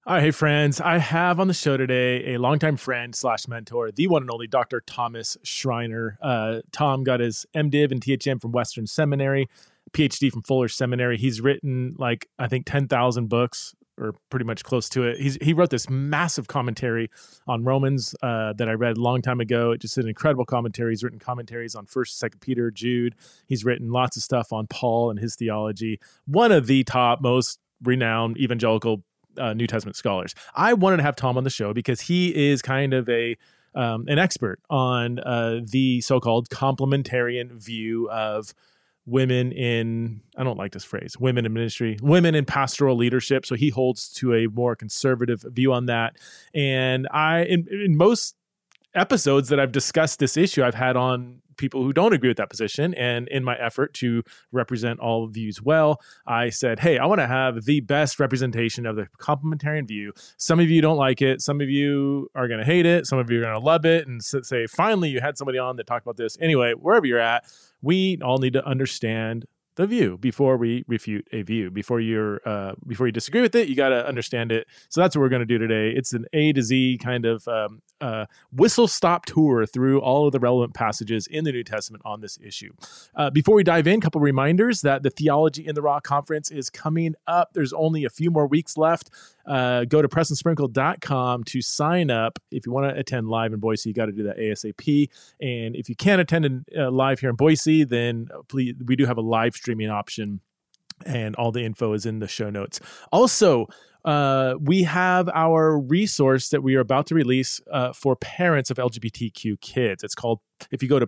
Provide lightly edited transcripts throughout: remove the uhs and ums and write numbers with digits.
All right, hey friends. I have on the show today a longtime friend / mentor, the one and only Dr. Thomas Schreiner. Tom got his MDiv and THM from Western Seminary, PhD from Fuller Seminary. He's written I think 10,000 books or pretty much close to it. He wrote this massive commentary on Romans that I read a long time ago. It's just an incredible commentary. He's written commentaries on 1st, 2nd Peter, Jude. He's written lots of stuff on Paul and his theology. One of the top, most renowned evangelical New Testament scholars. I wanted to have Tom on the show because he is kind of an expert on the so-called complementarian view of women in, I don't like this phrase, women in ministry, women in pastoral leadership. So he holds to a more conservative view on that. And in most episodes that I've discussed this issue, I've had on people who don't agree with that position. And in my effort to represent all views well, I said, hey, I want to have the best representation of the complementarian view. Some of you don't like it. Some of you are going to hate it. Some of you are going to love it and say, finally, you had somebody on that talked about this. Anyway, wherever you're at, we all need to understand the view before we refute a view. Before you disagree with it, you got to understand it. So that's what we're going to do today. It's an A to Z kind of whistle-stop tour through all of the relevant passages in the New Testament on this issue. Before we dive in, a couple reminders that the Theology in the Raw conference is coming up. There's only a few more weeks left. Go to PrestonSprinkle.com to sign up. If you want to attend live in Boise, you got to do that ASAP. And if you can't attend live here in Boise, then please, we do have a live streaming option, and all the info is in the show notes. Also, we have our resource that we are about to release for parents of LGBTQ kids. It's called, if you go to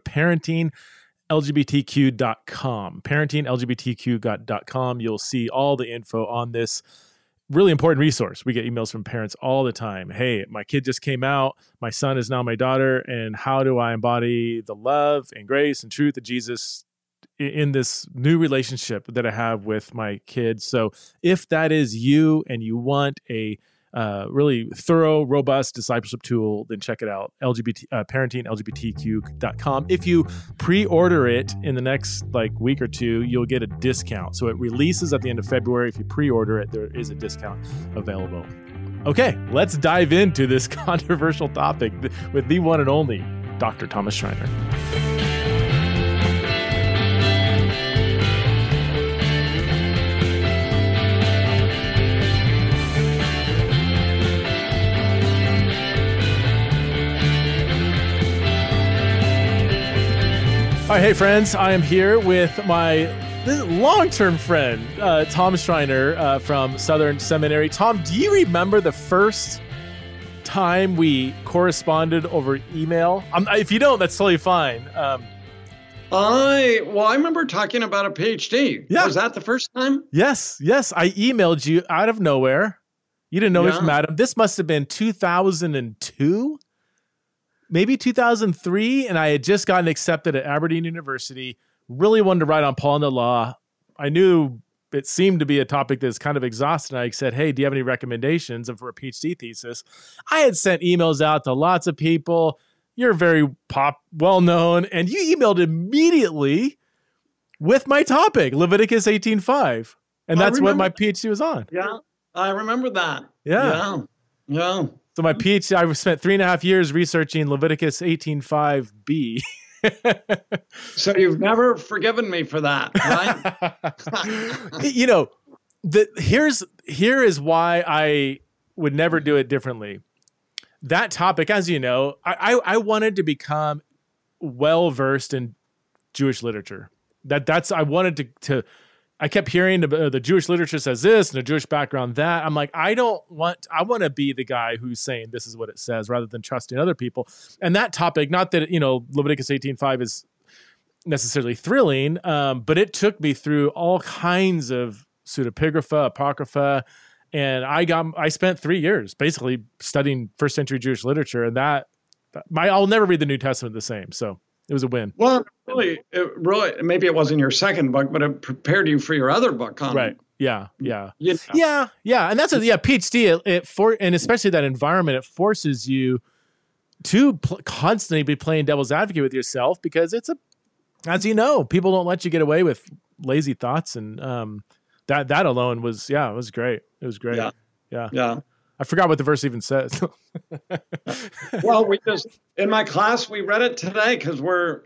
parentinglgbtq.com, you'll see all the info on this really important resource. We get emails from parents all the time. Hey, my kid just came out. My son is now my daughter. And how do I embody the love and grace and truth of Jesus in this new relationship that I have with my kids? So if that is you and you want a really thorough, robust discipleship tool, then check it out, parentinglgbtq.com. If you pre-order it in the next week or two, you'll get a discount. So it releases at the end of February. If you pre-order it, there is a discount available. Okay, let's dive into this controversial topic with the one and only Dr. Thomas Schreiner. All right, hey friends, I am here with my long-term friend, Tom Schreiner from Southern Seminary. Tom, do you remember the first time we corresponded over email? If you don't, that's totally fine. I remember talking about a PhD. Yeah. Was that the first time? Yes. I emailed you out of nowhere. You didn't know me from Adam. This must have been 2002. Maybe 2003, and I had just gotten accepted at Aberdeen University, really wanted to write on Paul and the law. I knew it seemed to be a topic that's kind of exhausting. I said, hey, do you have any recommendations for a PhD thesis? I had sent emails out to lots of people. You're very well-known, and you emailed immediately with my topic, Leviticus 18:5, and that's what my PhD was on. Yeah, I remember that. Yeah. So my PhD, I spent 3.5 years researching Leviticus 18:5b. So you've never forgiven me for that, right? Here is why I would never do it differently. That topic, as you know, I wanted to become well-versed in Jewish literature. I wanted to I kept hearing the Jewish literature says this and the Jewish background that. I'm like, I want to be the guy who's saying this is what it says rather than trusting other people. And that topic, not that, Leviticus 18:5 is necessarily thrilling, but it took me through all kinds of pseudepigrapha, apocrypha, and I spent 3 years basically studying first century Jewish literature, and I'll never read the New Testament the same. So it was a win. Well, really, maybe it wasn't your second book, but it prepared you for your other book. Right. Yeah. Yeah. And that's PhD. And especially that environment, it forces you to constantly be playing devil's advocate with yourself, because as you know, people don't let you get away with lazy thoughts. And that alone was, it was great. It was great. Yeah. I forgot what the verse even says. Well, in my class, we read it today because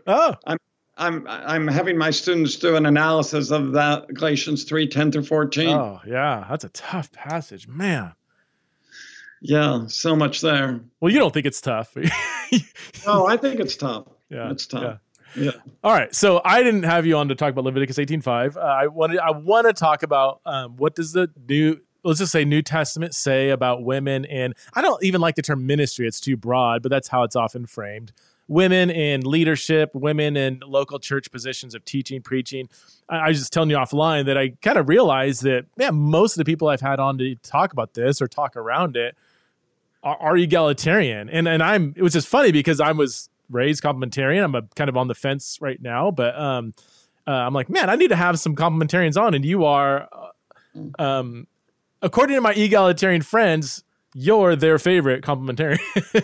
I'm having my students do an analysis of that Galatians 3:10-14. Oh, yeah. That's a tough passage, man. Yeah, so much there. Well, you don't think it's tough. No, I think it's tough. Yeah, it's tough. Yeah. All right. So I didn't have you on to talk about Leviticus 18:5. I want to talk about what does let's just say New Testament say about women, and I don't even like the term ministry. It's too broad, but that's how it's often framed. Women in leadership, women in local church positions of teaching, preaching. I was just telling you offline that I kind of realized that, most of the people I've had on to talk about this or talk around it are egalitarian. And it was just funny because I was raised complementarian. I'm kind of on the fence right now, but I'm like, man, I need to have some complementarians on. And you are, according to my egalitarian friends, you're their favorite complementarian.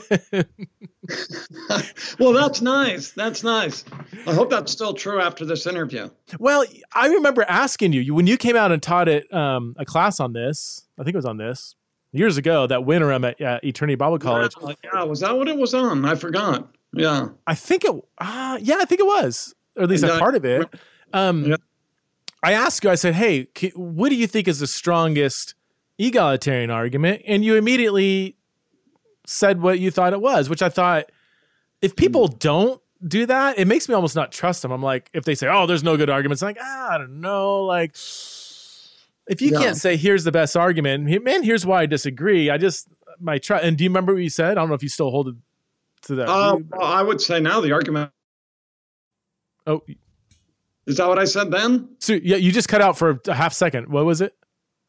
Well, that's nice. That's nice. I hope that's still true after this interview. Well, I remember asking you when you came out and taught at a class on this. I think it was on this years ago. That winter at Eternity Bible College. Yeah, was that what it was on? I forgot. Yeah, I think it. I think it was, or at least a part of it. I asked you. I said, "Hey, what do you think is the strongest egalitarian argument?" And you immediately said what you thought it was, which I thought, if people don't do that, it makes me almost not trust them. I'm like, if they say, "Oh, there's no good arguments," I'm like, I don't know. Like, if you can't say, "Here's the best argument," man, here's why I disagree. I just my try. And do you remember what you said? I don't know if you still hold it to that. Well, I would say now the argument. Oh, is that what I said then? So yeah, you just cut out for a half second. What was it?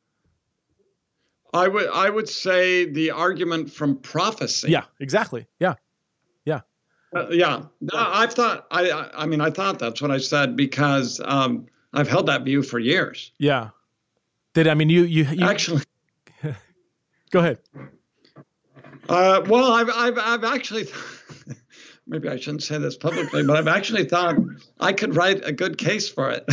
I would say the argument from prophecy. Yeah, exactly. Yeah. No, I thought I thought that's what I said because I've held that view for years. Yeah. You actually go ahead. Well, I've actually maybe I shouldn't say this publicly, but I've actually thought I could write a good case for it.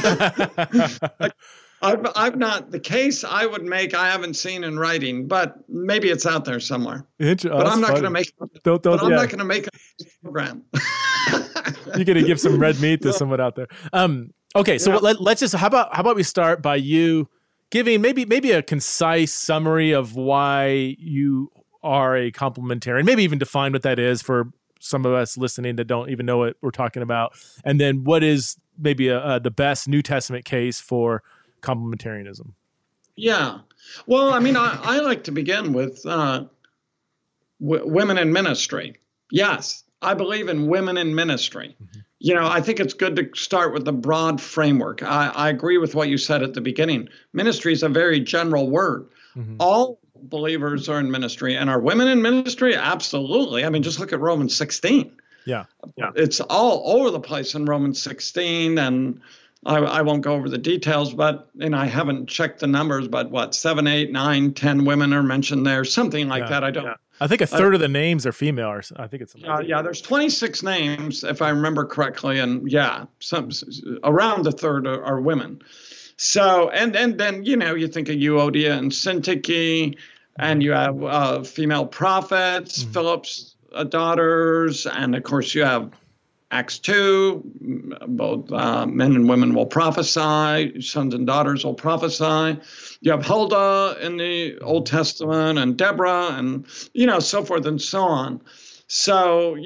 I've not the case I would make. I haven't seen in writing, but maybe it's out there somewhere. But I'm not going to make. I'm not going to make a program. You're going to give some red meat to someone out there. Okay, so let's just how about we start by you giving maybe a concise summary of why you are a complementarian. Maybe even define what that is for some of us listening that don't even know what we're talking about, and then what is maybe the best New Testament case for complementarianism. Yeah. Well, I like to begin with women in ministry. Yes, I believe in women in ministry. Mm-hmm. I think it's good to start with the broad framework. I agree with what you said at the beginning. Ministry is a very general word. Mm-hmm. All believers are in ministry. And are women in ministry? Absolutely. Just look at Romans 16. Yeah. It's all over the place in Romans 16, and I won't go over the details, but I haven't checked the numbers, but 7, 8, 9, 10 women are mentioned there, something like that. I don't. I think a third of the names are female, or I think it's. There's 26 names if I remember correctly, and some around a third are women. So and then you think of Euodia and Syntyche, and you have female prophets, Philip's daughters, and of course you have Acts 2, both men and women will prophesy, sons and daughters will prophesy. You have Huldah in the Old Testament and Deborah and, so forth and so on. So,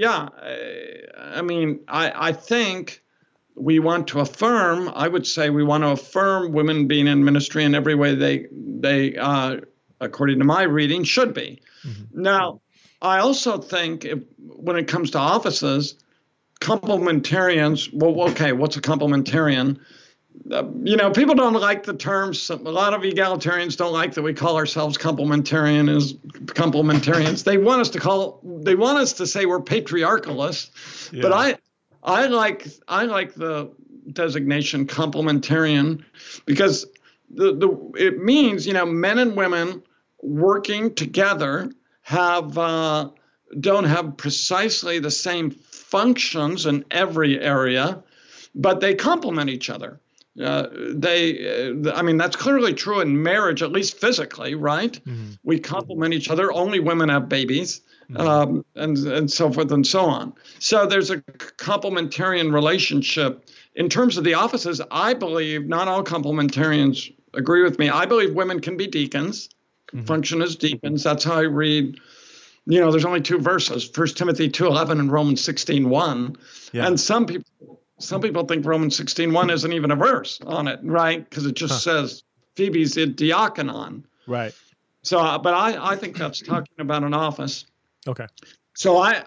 I think we want to affirm, I would say we want to affirm women being in ministry in every way they according to my reading, should be. Mm-hmm. Now, I also think when it comes to offices, complementarians, what's a complementarian? People don't like the terms. A lot of egalitarians don't like that we call ourselves complementarians. They want us to say we're patriarchalists, but I like the designation complementarian because it means men and women working together don't have precisely the same functions in every area, but they complement each other. I mean, that's clearly true in marriage, at least physically, right? Mm-hmm. We complement each other. Only women have babies, and so forth and so on. So there's a complementarian relationship. In terms of the offices, I believe not all complementarians agree with me. I believe women can be deacons, function as deacons. That's how I read. There's only two verses: 1 Timothy 2:11 and Romans 16:1. Yeah. And some people think Romans 16:1 isn't even a verse on it, right? Because it just says Phoebe's a diaconon. Right. So, but I think that's talking about an office. Okay. So a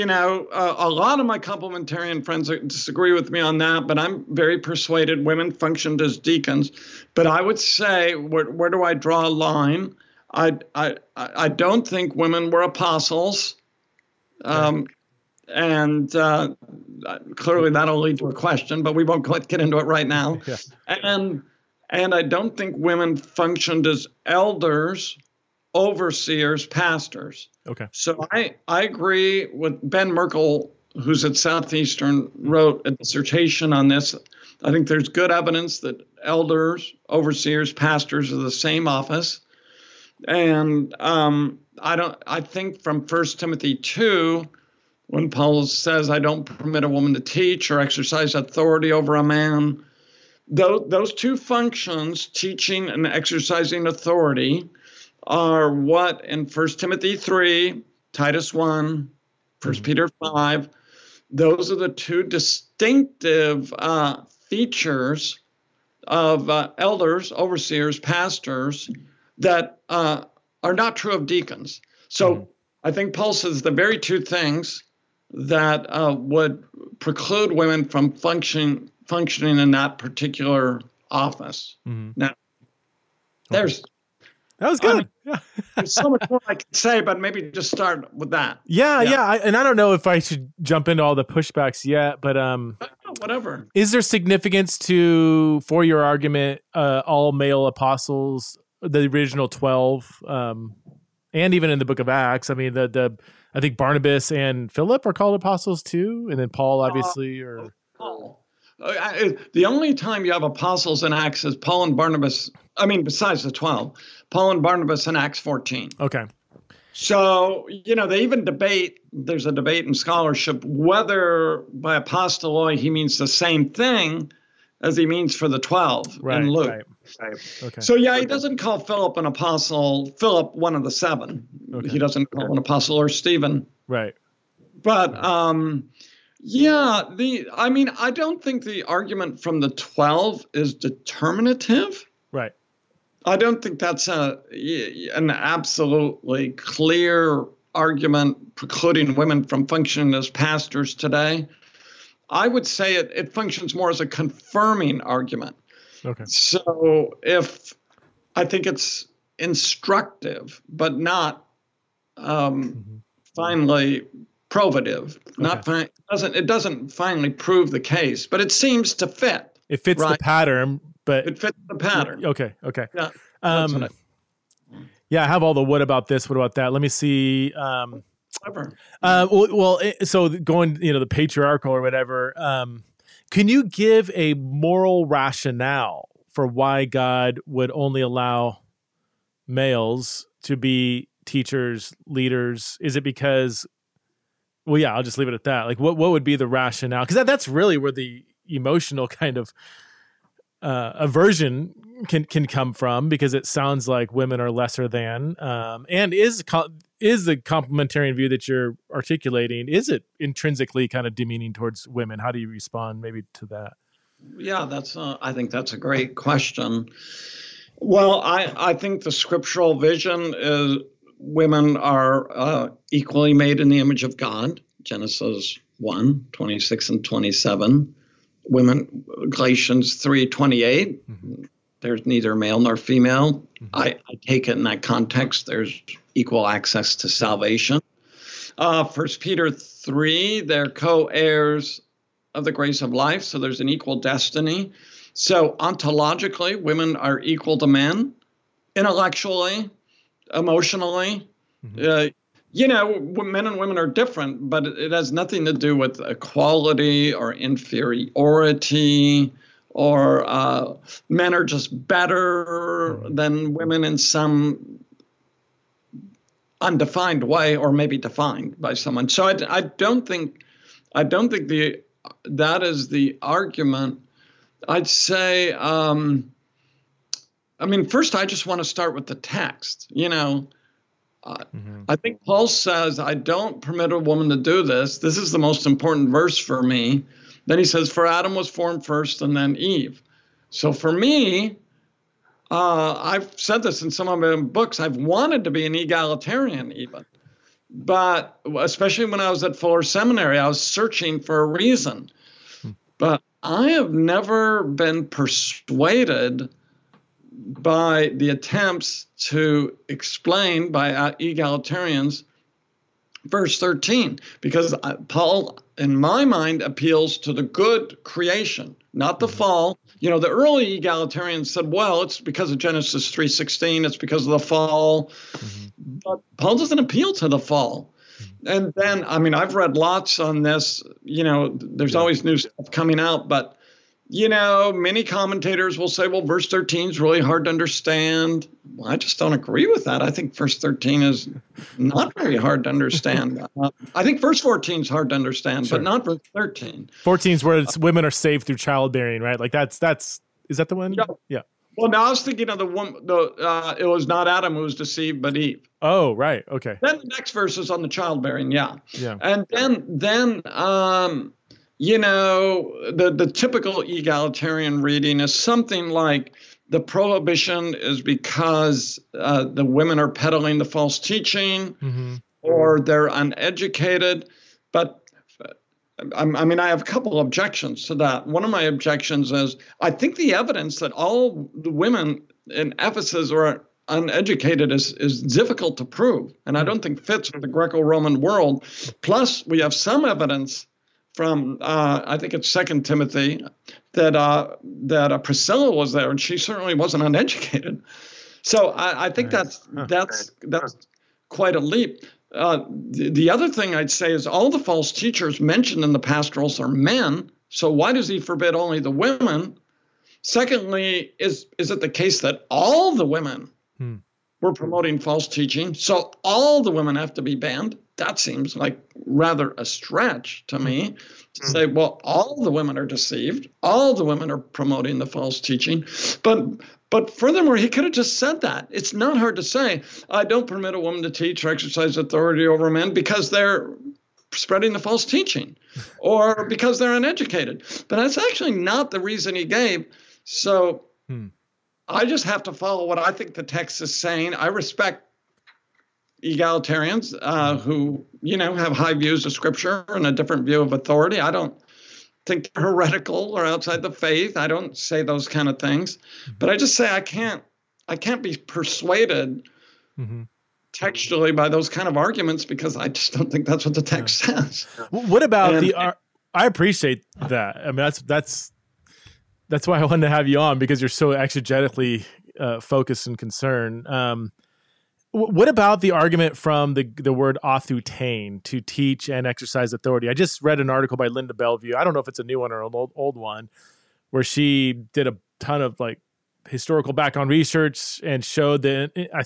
lot of my complementarian friends disagree with me on that, but I'm very persuaded women functioned as deacons. But I would say, where do I draw a line? I don't think women were apostles. Okay. And clearly that'll lead to a question, but we won't get into it right now. Yeah. And I don't think women functioned as elders, overseers, pastors. Okay. So I agree with Ben Merkel, who's at Southeastern, wrote a dissertation on this. I think there's good evidence that elders, overseers, pastors are the same office. And I think from 1 Timothy 2, when Paul says, I don't permit a woman to teach or exercise authority over a man, those two functions, teaching and exercising authority, are what in 1 Timothy 3, Titus 1, 1 Peter 5, those are the two distinctive features of elders, overseers, pastors that are not true of deacons. So I think Paul says the very two things that would preclude women from functioning in that particular office. Now, that was good. There's so much more I can say, but maybe just start with that. Yeah. And I don't know if I should jump into all the pushbacks yet, but whatever. Is there significance for your argument, all male apostles, the original 12, and even in the book of Acts? I mean, I think Barnabas and Philip are called apostles too, and then Paul, obviously, or Paul. The only time you have apostles in Acts is Paul and Barnabas. I mean, besides the 12, Paul and Barnabas in Acts 14. Okay. So, they even debate, there's a debate in scholarship, whether by apostoloi he means the same thing as he means for the 12 in Luke. Right. Okay. So, he doesn't call Philip an apostle, Philip one of the seven. Okay. He doesn't call an apostle, or Stephen. Right. But, I don't think the argument from the 12 is determinative. Right. I don't think that's an absolutely clear argument precluding women from functioning as pastors today. I would say it functions more as a confirming argument. Okay. So I think it's instructive, but not finally probative. Okay. It doesn't finally prove the case, but it seems to fit. It fits the pattern, but it fits the pattern. Okay. Yeah. I have all the what about this, what about that. Let me see. So going, the patriarchal or whatever. Can you give a moral rationale for why God would only allow males to be teachers, leaders? Is it because? Well, yeah, I'll just leave it at that. Like, what would be the rationale? Because that's really where the emotional kind of aversion can come from, because it sounds like women are lesser than. And is the complementarian view that you're articulating, is it intrinsically kind of demeaning towards women? How do you respond maybe to that? Yeah, I think that's a great question. Well, I think the scriptural vision is women are equally made in the image of God, Genesis 1, 26 and 27. Women, Galatians 3:28, there's neither male nor female. I take it in that context. There's equal access to salvation. 1 Peter 3, they're co-heirs of the grace of life, so there's an equal destiny. So ontologically, women are equal to men, intellectually, emotionally. Men and women are different, but it has nothing to do with equality or inferiority or men are just better than women in some undefined way, or maybe defined by someone. So I don't think that is the argument. I'd say, first I just want to start with the text. I think Paul says, I don't permit a woman to do this. This is the most important verse for me. Then he says, for Adam was formed first and then Eve. So for me, I've said this in some of my books, I've wanted to be an egalitarian even. But especially when I was at Fuller Seminary, I was searching for a reason. But I have never been persuaded by the attempts to explain by egalitarians verse 13, because Paul, in my mind, appeals to the good creation, not the fall. The early egalitarians said, well, it's because of Genesis 3:16, it's because of the fall. But Paul doesn't appeal to the fall. And then, I've read lots on this. There's always new stuff coming out, but many commentators will say, well, verse 13 is really hard to understand. Well, I just don't agree with that. I think verse 13 is not very hard to understand. I think verse 14 is hard to understand, but not verse 13. 14 is where women are saved through childbearing, right? Like is that the one? Yeah. Well, now I was thinking of the one, it was not Adam who was deceived, but Eve. Oh, right. Okay. Then the next verse is on the childbearing. Yeah. Yeah. And then, the typical egalitarian reading is something like the prohibition is because the women are peddling the false teaching, or they're uneducated. But I have a couple objections to that. One of my objections is I think the evidence that all the women in Ephesus are uneducated is difficult to prove, and I don't think fits with the Greco-Roman world. Plus, we have some evidence from I think it's 2 Timothy that Priscilla was there, and she certainly wasn't uneducated. So I think that's quite a leap. The other thing I'd say is all the false teachers mentioned in the pastorals are men. So why does he forbid only the women? Secondly, is it the case that all the women were promoting false teaching, so all the women have to be banned? That seems like rather a stretch to me to say, well, all the women are deceived, all the women are promoting the false teaching. But furthermore, he could have just said that. It's not hard to say, I don't permit a woman to teach or exercise authority over men because they're spreading the false teaching or because they're uneducated. But that's actually not the reason he gave. So I just have to follow what I think the text is saying. I respect egalitarians who, have high views of Scripture and a different view of authority. I don't think they're heretical or outside the faith. I don't say those kind of things. But I just say I can't be persuaded textually by those kind of arguments because I just don't think that's what the text says. What about I appreciate that. I mean, that's why I wanted to have you on, because you're so exegetically focused and concerned. What about the argument from the word authoutein, to teach and exercise authority? I just read an article by Linda Bellevue. I don't know if it's a new one or an old one, where she did a ton of historical background research and showed that I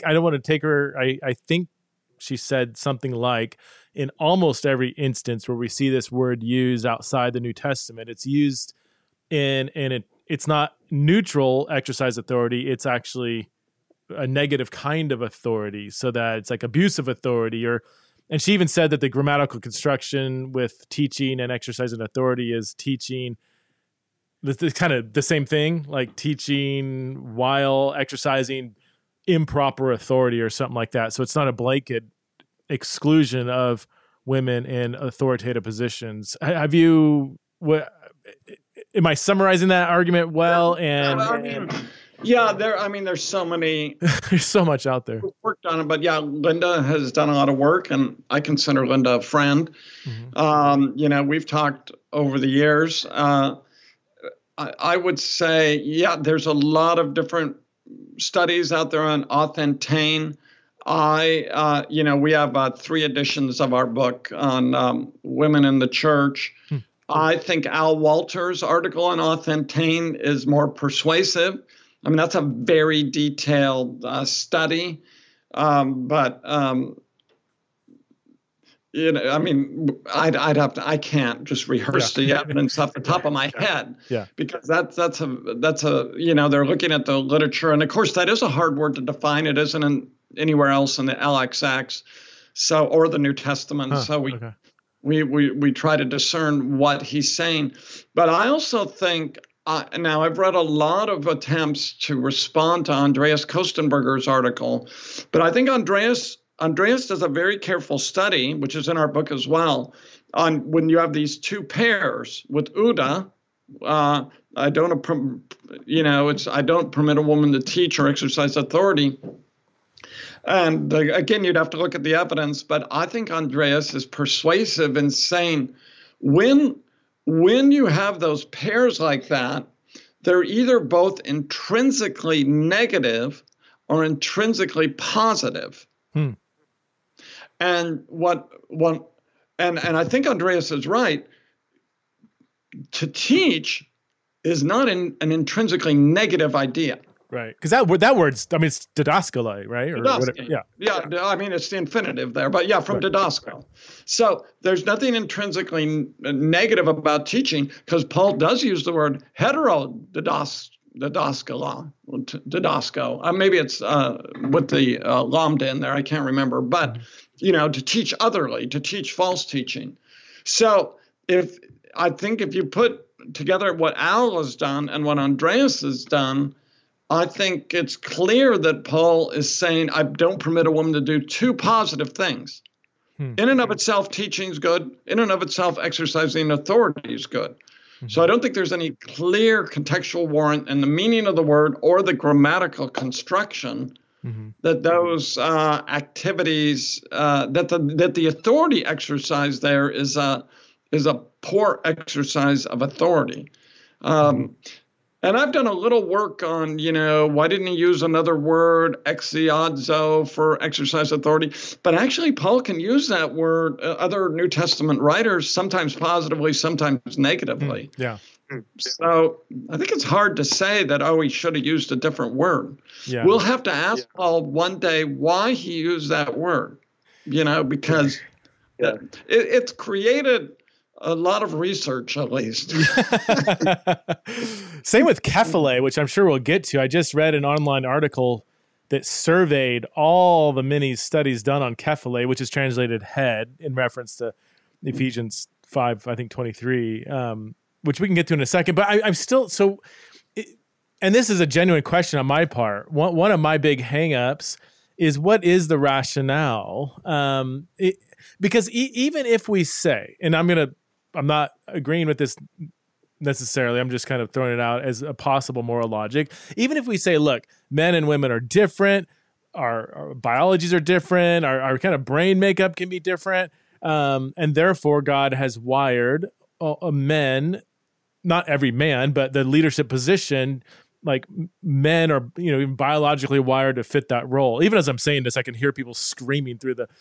think she said something like, in almost every instance where we see this word used outside the New Testament, it's used it's not neutral exercise authority. It's actually a negative kind of authority, so that it's like abusive authority. And she even said that the grammatical construction with teaching and exercising authority is teaching. It's kind of the same thing, like teaching while exercising improper authority or something like that. So it's not a blanket exclusion of women in authoritative positions. Am I summarizing that argument well? There's so many. There's so much out there. Worked on it, but Linda has done a lot of work, and I consider Linda a friend. We've talked over the years. I would say, there's a lot of different studies out there on authoutein. We have 3 editions of our book on women in the church. I think Al Walter's article on Authentane is more persuasive. I mean, that's a very detailed study, but you know, I mean, I'd have to. I can't just rehearse the evidence off the top of my head, because that's a you know, they're looking at the literature, and of course that is a hard word to define. It isn't anywhere else in the LXX, so or the New Testament. So we try to discern what he's saying, but I also think. Now, I've read a lot of attempts to respond to Andreas Kostenberger's article, but I think Andreas does a very careful study, which is in our book as well, on when you have these two pairs with Uda. I don't permit a woman to teach or exercise authority. And again, you'd have to look at the evidence, but I think Andreas is persuasive in saying when you have those pairs like that, they're either both intrinsically negative or intrinsically positive. And I think Andreas is right. To teach is not an intrinsically negative idea. Right, because that word's, I mean, it's didaskale, right? Or whatever. Yeah. I mean, it's the infinitive there, but from didasko. So there's nothing intrinsically negative about teaching, because Paul does use the word didasko. Maybe it's with the lambda in there. I can't remember, but to teach otherly, to teach false teaching. So if you put together what Al has done and what Andreas has done, I think it's clear that Paul is saying, I don't permit a woman to do two positive things. In and of itself, teaching is good. In and of itself, exercising authority is good. So I don't think there's any clear contextual warrant in the meaning of the word or the grammatical construction that those activities, that the authority exercise there is a poor exercise of authority. And I've done a little work on, why didn't he use another word, exeadzo, for exercise authority? But actually, Paul can use that word. Other New Testament writers, sometimes positively, sometimes negatively. So I think it's hard to say that, he should have used a different word. We'll have to ask Paul one day why he used that word, because it's created a lot of research, at least. Same with kephale, which I'm sure we'll get to. I just read an online article that surveyed all the many studies done on kephale, which is translated head in reference to Ephesians 5, I think 23, which we can get to in a second. But I'm still and this is a genuine question on my part. One of my big hangups is, what is the rationale? Because even if we say, and I'm not agreeing with this necessarily, I'm just kind of throwing it out as a possible moral logic. Even if we say, look, men and women are different, our biologies are different, our kind of brain makeup can be different, and therefore God has wired men, not every man, but the leadership position, like men are, even biologically wired to fit that role. Even as I'm saying this, I can hear people screaming through their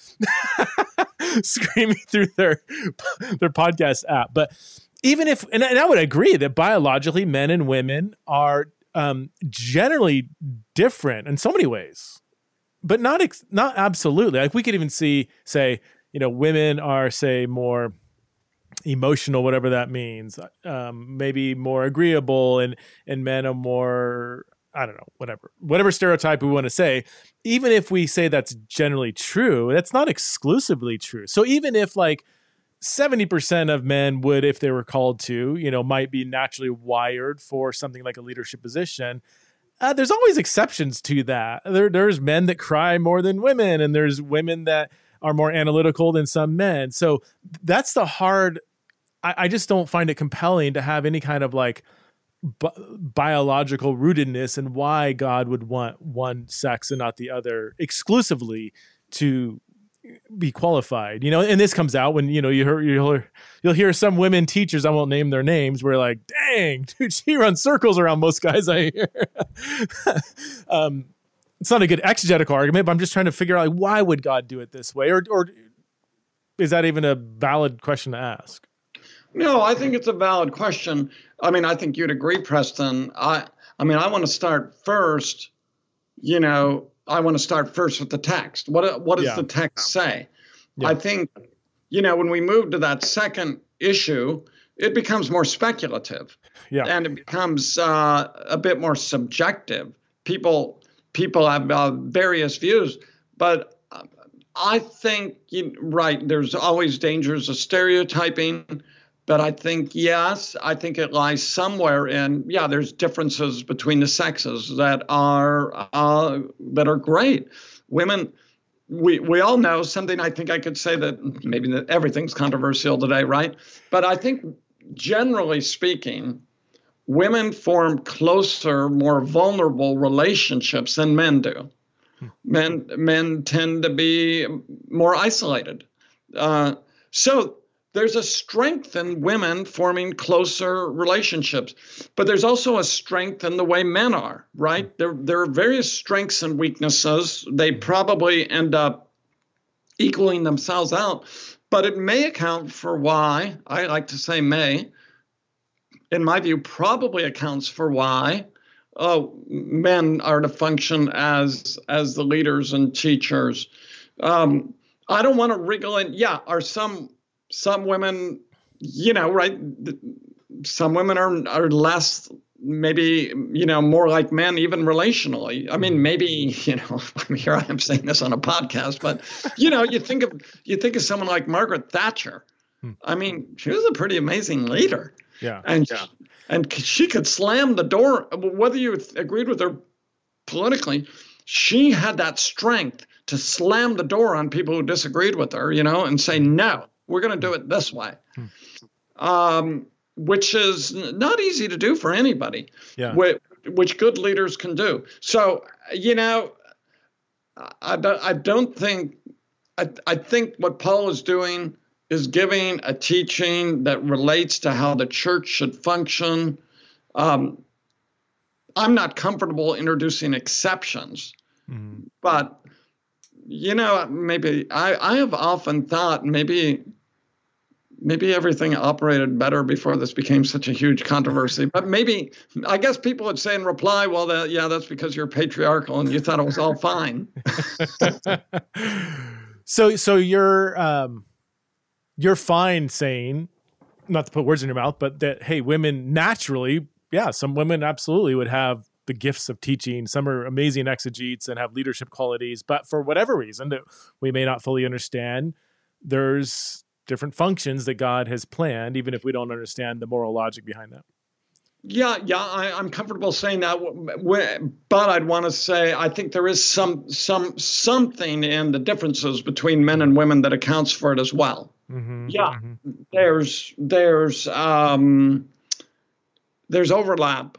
podcast app. But even if, and I would agree that biologically men and women are generally different in so many ways, but not absolutely. Like we could even say, women are, say, more emotional, whatever that means, maybe more agreeable, and men are more, I don't know, whatever stereotype we want to say. Even if we say that's generally true, that's not exclusively true. So even if 70% of men would, if they were called to, might be naturally wired for something like a leadership position, there's always exceptions to that. There's men that cry more than women, and there's women that are more analytical than some men. So that's the hard, I just don't find it compelling to have any kind of biological rootedness in why God would want one sex and not the other exclusively to be qualified, and this comes out when, you'll hear some women teachers, I won't name their names, where like, dang, dude, she runs circles around most guys I hear. It's not a good exegetical argument, but I'm just trying to figure out, why would God do it this way? Or is that even a valid question to ask? No, I think it's a valid question. I mean, I think you'd agree, Preston. I want to start first. I want to start first with the text. What does the text say? Yeah. I think, when we move to that second issue, it becomes more speculative, and it becomes a bit more subjective. People have various views, but I think right. There's always dangers of stereotyping. But I think, yes, I think it lies somewhere in, there's differences between the sexes that are great. Women, we all know something. I think I could say that maybe that everything's controversial today, right? But I think generally speaking, women form closer, more vulnerable relationships than men do. Men tend to be more isolated. So there's a strength in women forming closer relationships, but there's also a strength in the way men are, right? There are various strengths and weaknesses. They probably end up equaling themselves out, but it may account for why, I like to say may, in my view, probably accounts for why men are to function as the leaders and teachers. I don't want to wriggle in. Are some women, right? Some women are less, maybe, more like men, even relationally. I mean, maybe, here I am saying this on a podcast, but, you think of someone like Margaret Thatcher. I mean, she was a pretty amazing leader. Yeah. And she could slam the door, whether you agreed with her politically, she had that strength to slam the door on people who disagreed with her, and say, no. We're going to do it this way, which is not easy to do for anybody, which good leaders can do. So, I think what Paul is doing is giving a teaching that relates to how the church should function. I'm not comfortable introducing exceptions, but maybe I have often thought maybe everything operated better before this became such a huge controversy. But maybe, I guess people would say in reply, well, that's because you're patriarchal and you thought it was all fine. So you're fine saying, not to put words in your mouth, but that, hey, women naturally, some women absolutely would have the gifts of teaching. Some are amazing exegetes and have leadership qualities, but for whatever reason that we may not fully understand, there's different functions that God has planned, even if we don't understand the moral logic behind that. I'm comfortable saying that, but I'd want to say I think there is something in the differences between men and women that accounts for it as well. There's overlap.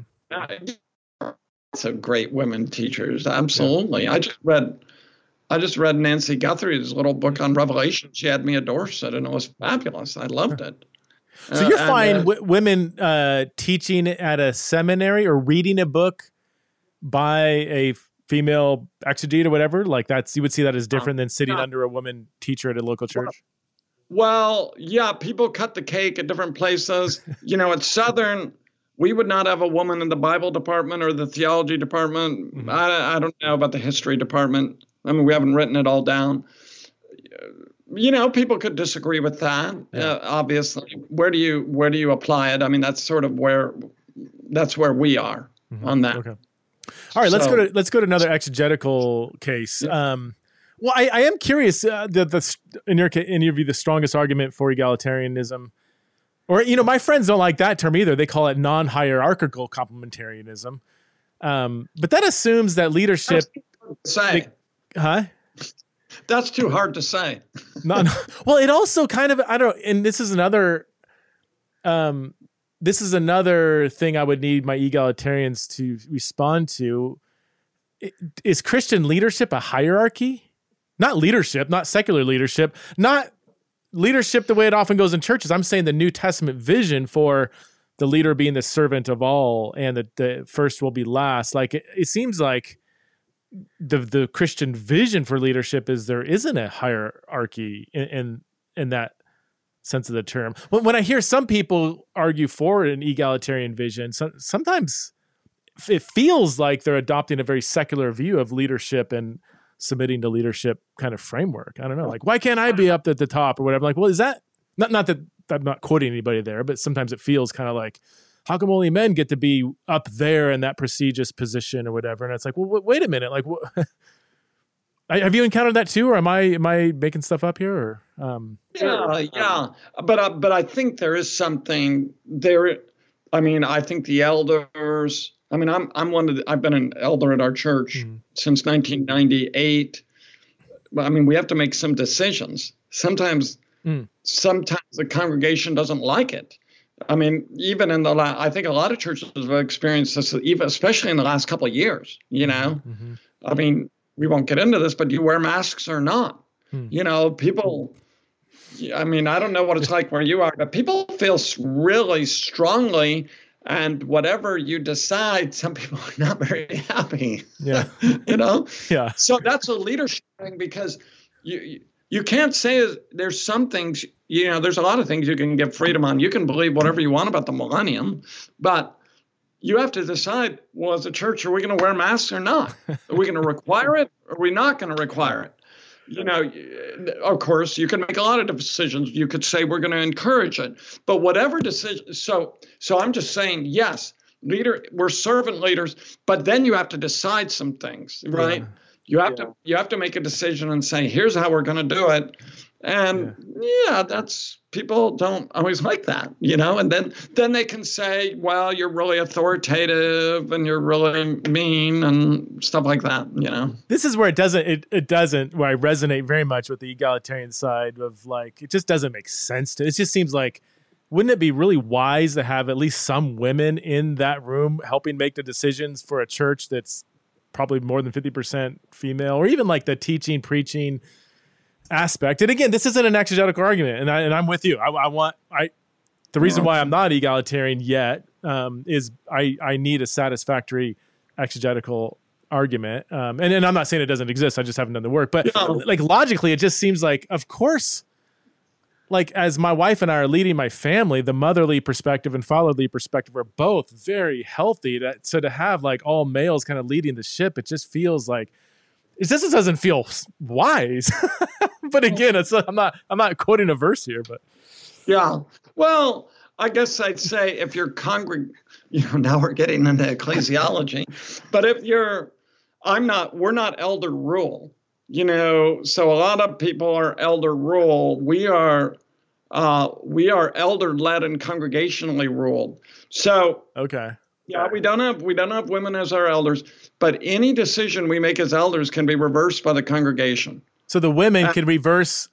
So great women teachers, absolutely. Yeah. I just read Nancy Guthrie's little book on Revelation. She had me a Dorset, and it was fabulous. I loved it. So you're fine women teaching at a seminary or reading a book by a female exegete or whatever? Like you would see that as different than sitting under a woman teacher at a local church? Well, people cut the cake at different places. At Southern, we would not have a woman in the Bible department or the theology department. Mm-hmm. I don't know about the history department. I mean, we haven't written it all down. People could disagree with that. Obviously, where do you apply it? I mean, that's sort of where we are on that. Okay. All right, let's go to another exegetical case. Yeah. Well, I am curious. In your view, the strongest argument for egalitarianism, or my friends don't like that term either. They call it non-hierarchical complementarianism. But that assumes that leadership. That's too hard to say. No. Well, it also kind of, I don't, and this is another thing I would need my egalitarians to respond to. Is Christian leadership a hierarchy? Not leadership, not secular leadership, not leadership the way it often goes in churches. I'm saying the New Testament vision for the leader being the servant of all and the first will be last. Like it seems like the Christian vision for leadership is there isn't a hierarchy in that sense of the term. When I hear some people argue for an egalitarian vision, sometimes it feels like they're adopting a very secular view of leadership and submitting to leadership kind of framework. I don't know, like, why can't I be up at the top or whatever? Like, well, is that not that I'm not quoting anybody there, but sometimes it feels kind of like, how come only men get to be up there in that prestigious position or whatever? And it's like, well, wait a minute, like, have you encountered that too, or am I making stuff up here? Or yeah, but I think there is something there. I mean, I think the elders. I mean, I've been an elder at our church since 1998. I mean, we have to make some decisions. Sometimes the congregation doesn't like it. I mean, even in I think a lot of churches have experienced this, even especially in the last couple of years. You know, I mean, we won't get into this, but do you wear masks or not? You know, people. I mean, I don't know what it's like where you are, but people feel really strongly. And whatever you decide, some people are not very happy. Yeah. You know? Yeah. So that's a leadership thing, because you can't say there's some things, you know, there's a lot of things you can give freedom on. You can believe whatever you want about the millennium, but you have to decide, well, as a church, are we going to wear masks or not? Are we going to require it? Or are we not going to require it? You know, of course, you can make a lot of decisions. You could say we're going to encourage it, but whatever decision. So I'm just saying, yes, we're servant leaders, but then you have to decide some things, right? Yeah. You have to make a decision and say, here's how we're going to do it. And that's, people don't always like that, you know, and then they can say, well, you're really authoritative and you're really mean and stuff like that, you know. This is where it doesn't, where I resonate very much with the egalitarian side of, like, it just doesn't make sense to, it just seems like, wouldn't it be really wise to have at least some women in that room helping make the decisions for a church that's probably more than 50% female, or even like the teaching, preaching aspect? And again, this isn't an exegetical argument, and I'm with you. The reason why I'm not egalitarian yet is I need a satisfactory exegetical argument, and I'm not saying it doesn't exist. I just haven't done the work. But like logically, it just seems like, of course, like as my wife and I are leading my family, the motherly perspective and fatherly perspective are both very healthy. So to have like all males kind of leading the ship, it just feels like it just doesn't feel wise. But again, I'm not quoting a verse here, but yeah. Well, I guess I'd say if you're now we're getting into ecclesiology, but if we're not elder rule, you know. So a lot of people are elder rule. We are elder led and congregationally ruled. So okay. Yeah, we don't have women as our elders, but any decision we make as elders can be reversed by the congregation. So the women can reverse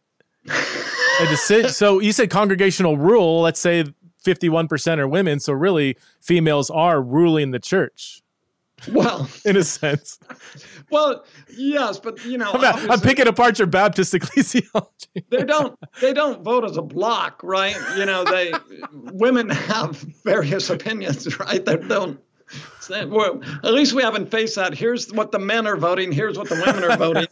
a decision. So you said congregational rule. Let's say 51% are women. So really, females are ruling the church. Well, in a sense. Well, yes, but you know, I'm picking apart your Baptist ecclesiology. They don't vote as a block, right? You know, women have various opinions, right? They don't. Well, at least we haven't faced that. Here's what the men are voting. Here's what the women are voting.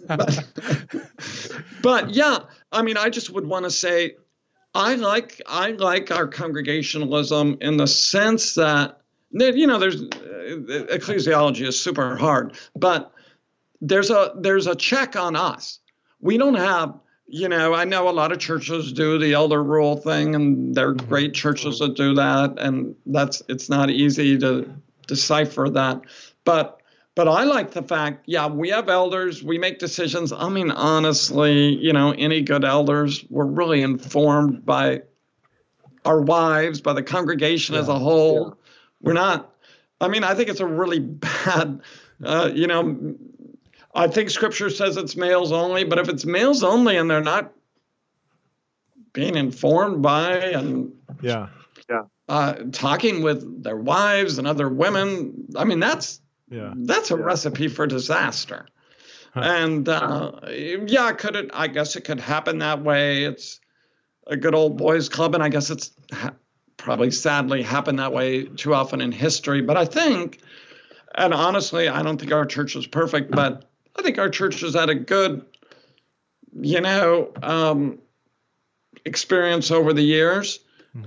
But yeah, I mean, I just would want to say, I like our congregationalism in the sense that, you know, there's ecclesiology is super hard, but there's a check on us. We don't have, you know, I know a lot of churches do the elder rule thing, and they're great churches that do that, and it's not easy to decipher that, but I like the fact, yeah, we have elders, we make decisions. I mean, honestly, you know, any good elders were really informed by our wives, by the congregation as a whole. Yeah. We're not, I mean, I think it's a really bad, you know, I think scripture says it's males only, but if it's males only and they're not being informed by and talking with their wives and other women, I mean, that's a recipe for disaster. Huh. And I guess it could happen that way. It's a good old boys club, and I guess it's probably sadly happened that way too often in history. But I think, and honestly, I don't think our church is perfect, but I think our church is at a good, you know, experience over the years.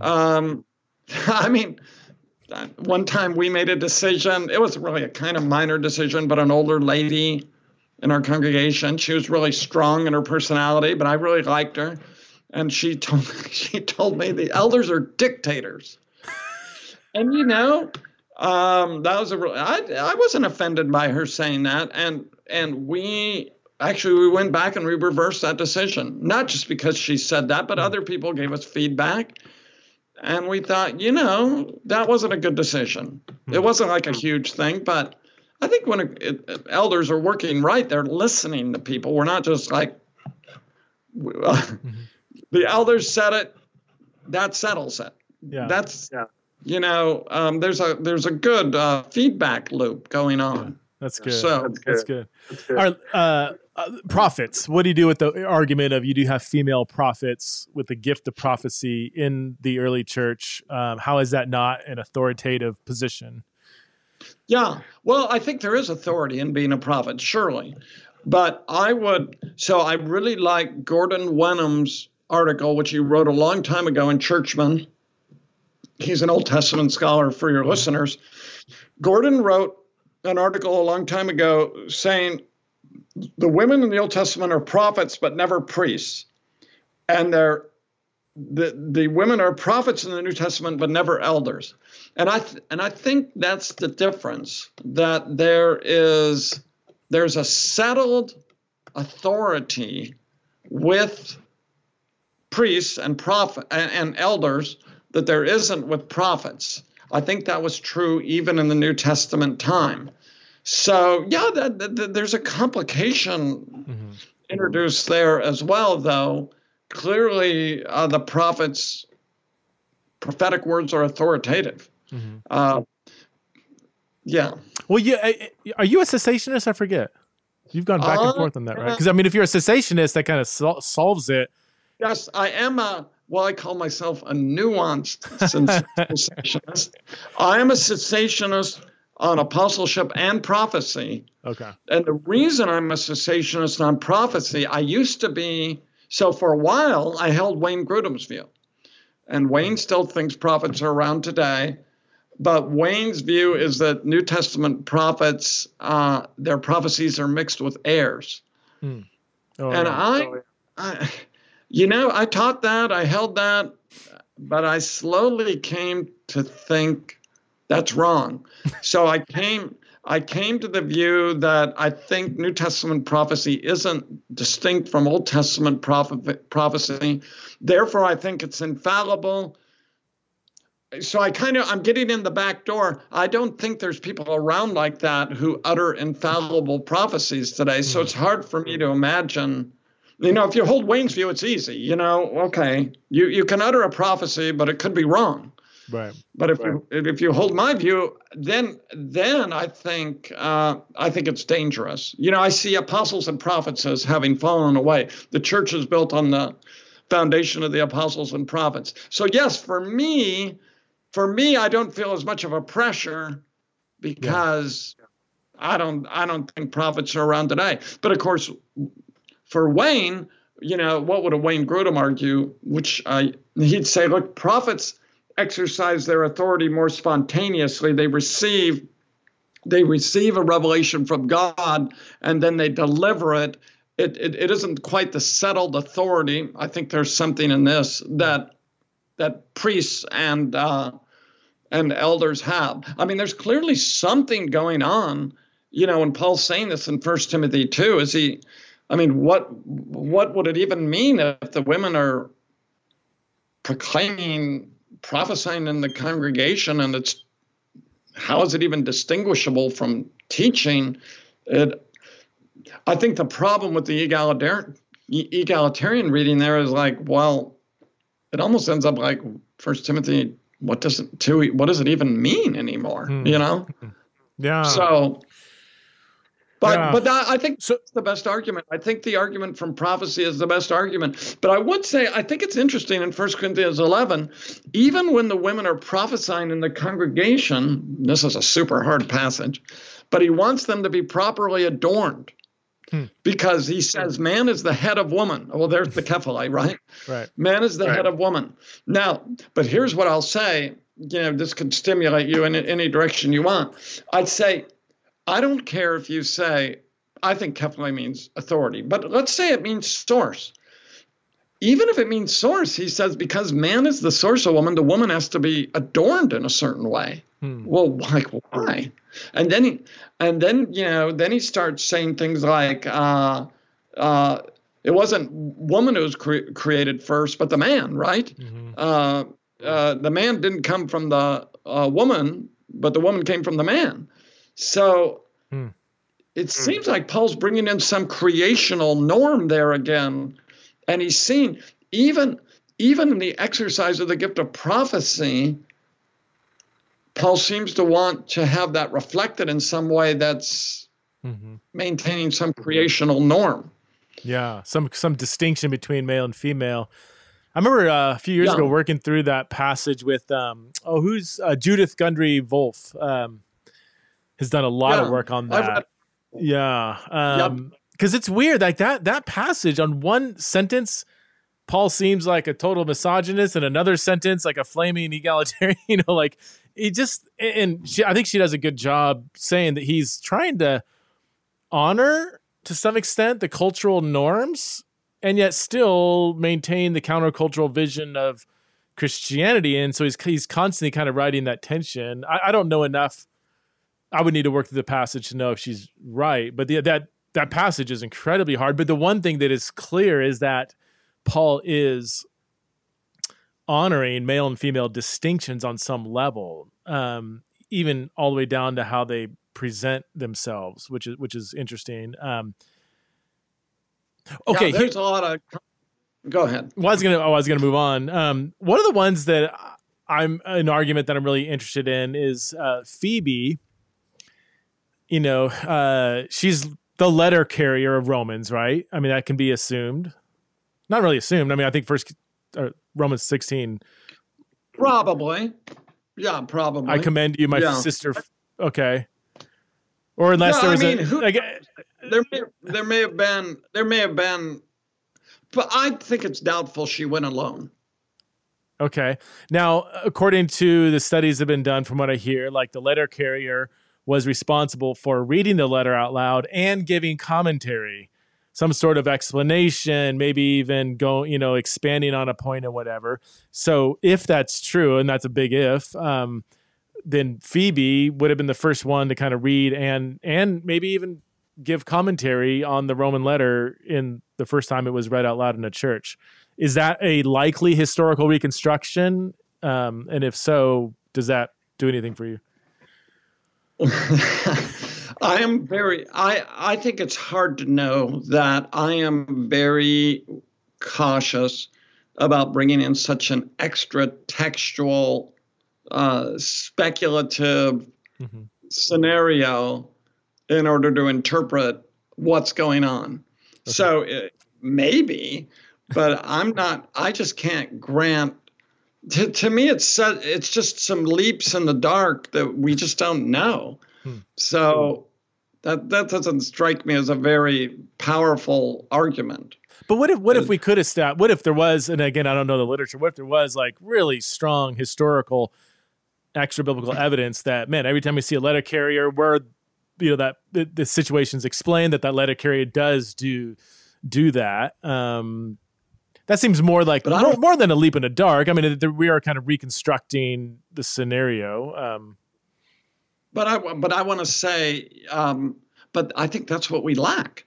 I mean, one time we made a decision. It was really a kind of minor decision, but an older lady in our congregation, she was really strong in her personality, but I really liked her. And she told me the elders are dictators. And, that was I wasn't offended by her saying that. And we went back and we reversed that decision, not just because she said that, but other people gave us feedback. And we thought, that wasn't a good decision. It wasn't like a huge thing, but I think when elders are working right, they're listening to people. We're not just like, the elders said it, that settles it. Yeah. There's a good feedback loop going on. Yeah, that's good. So that's good. All right, prophets. What do you do with the argument of you do have female prophets with the gift of prophecy in the early church? How is that not an authoritative position? Yeah, well, I think there is authority in being a prophet, surely. But I really like Gordon Wenham's article, which he wrote a long time ago in Churchman. He's an Old Testament scholar for your listeners. Gordon wrote an article a long time ago saying the women in the Old Testament are prophets, but never priests. And the women are prophets in the New Testament, but never elders. And I think that's the difference, that there's a settled authority with priests and and elders that there isn't with prophets. I think that was true even in the New Testament time. So, yeah, there's a complication introduced there as well, though. Clearly, the prophets' prophetic words are authoritative. Yeah. Well, are you a cessationist? I forget. You've gone back and forth on that, right? Because, if you're a cessationist, that kind of solves it. Yes, I am I call myself a nuanced cessationist. I am a cessationist on apostleship and prophecy. Okay. And the reason I'm a cessationist on prophecy, I used to be, so for a while, I held Wayne Grudem's view. And Wayne still thinks prophets are around today. But Wayne's view is that New Testament prophets, their prophecies are mixed with errors. And I taught that, I held that, but I slowly came to think that's wrong. So I came to the view that I think New Testament prophecy isn't distinct from Old Testament prophecy. Therefore, I think it's infallible. So I'm getting in the back door. I don't think there's people around like that who utter infallible prophecies today. So it's hard for me to imagine. If you hold Wayne's view, it's easy. Okay, you can utter a prophecy, but it could be wrong. Right. But if you hold my view, then I think it's dangerous. I see apostles and prophets as having fallen away. The church is built on the foundation of the apostles and prophets. So yes, for me, I don't feel as much of a pressure because I don't think prophets are around today. But of course, for Wayne, what would a Wayne Grudem argue? He'd say, look, prophets exercise their authority more spontaneously. They receive a revelation from God, and then they deliver it. It isn't quite the settled authority. I think there's something in this that priests and elders have. There's clearly something going on. When Paul's saying this in 1 Timothy 2, what would it even mean if the women are prophesying in the congregation, and how is it even distinguishable from teaching? I think the problem with the egalitarian reading there is it almost ends up like 1 Timothy. What does it even mean anymore? Yeah. So. But I think that's the best argument. I think the argument from prophecy is the best argument. But I would say I think it's interesting in 1 Corinthians 11, even when the women are prophesying in the congregation, this is a super hard passage, but he wants them to be properly adorned. because he says man is the head of woman. Well, there's the kephale, right? Right. Man is the head of woman. Now, but here's what I'll say. This could stimulate you in any direction you want. I'd say, I don't care if you say, I think kephale means authority, but let's say it means source. Even if it means source, he says, because man is the source of woman, the woman has to be adorned in a certain way. Well, like why? And then he starts saying things like, it wasn't woman who was created first, but the man, right? The man didn't come from the woman, but the woman came from the man. So it seems like Paul's bringing in some creational norm there again. And he's seen, even in the exercise of the gift of prophecy, Paul seems to want to have that reflected in some way that's maintaining some creational norm. Yeah, some distinction between male and female. I remember a few years ago working through that passage with Judith Gundry Wolf has done a lot of work on that. Because it's weird, like that passage on one sentence, Paul seems like a total misogynist, and another sentence like a flaming egalitarian. I think she does a good job saying that he's trying to honor to some extent the cultural norms, and yet still maintain the countercultural vision of Christianity. And so he's constantly kind of riding that tension. I don't know enough. I would need to work through the passage to know if she's right, but that passage is incredibly hard. But the one thing that is clear is that Paul is honoring male and female distinctions on some level, even all the way down to how they present themselves, which is interesting. Okay, there's a lot of. Go ahead. Well, I was gonna move on. One of the ones that I'm an argument that I'm really interested in is Phoebe. She's the letter carrier of Romans, right? I mean, that can be assumed. Not really assumed. I mean, I think Romans 16. Probably. Yeah, probably. I commend you, my sister. Okay. Or unless there was there may have been, but I think it's doubtful she went alone. Okay. Now, according to the studies that have been done, from what I hear, like the letter carrier was responsible for reading the letter out loud and giving commentary, some sort of explanation, maybe even expanding on a point or whatever. So if that's true, and that's a big if, then Phoebe would have been the first one to kind of read and maybe even give commentary on the Roman letter in the first time it was read out loud in a church. Is that a likely historical reconstruction? And if so, does that do anything for you? I think it's hard to know that. I am very cautious about bringing in such an extra textual, speculative scenario in order to interpret what's going on. Okay. So maybe, but I just can't grant. To me, it's just some leaps in the dark that we just don't know. So that doesn't strike me as a very powerful argument. But what if we could establish? What if there was? And again, I don't know the literature. What if there was like really strong historical, extra biblical evidence that, man, every time we see a letter carrier, where that the situation's explained, that letter carrier does do that. That seems more like more than a leap in the dark. I mean, we are kind of reconstructing the scenario. But I want to say, but I think that's what we lack.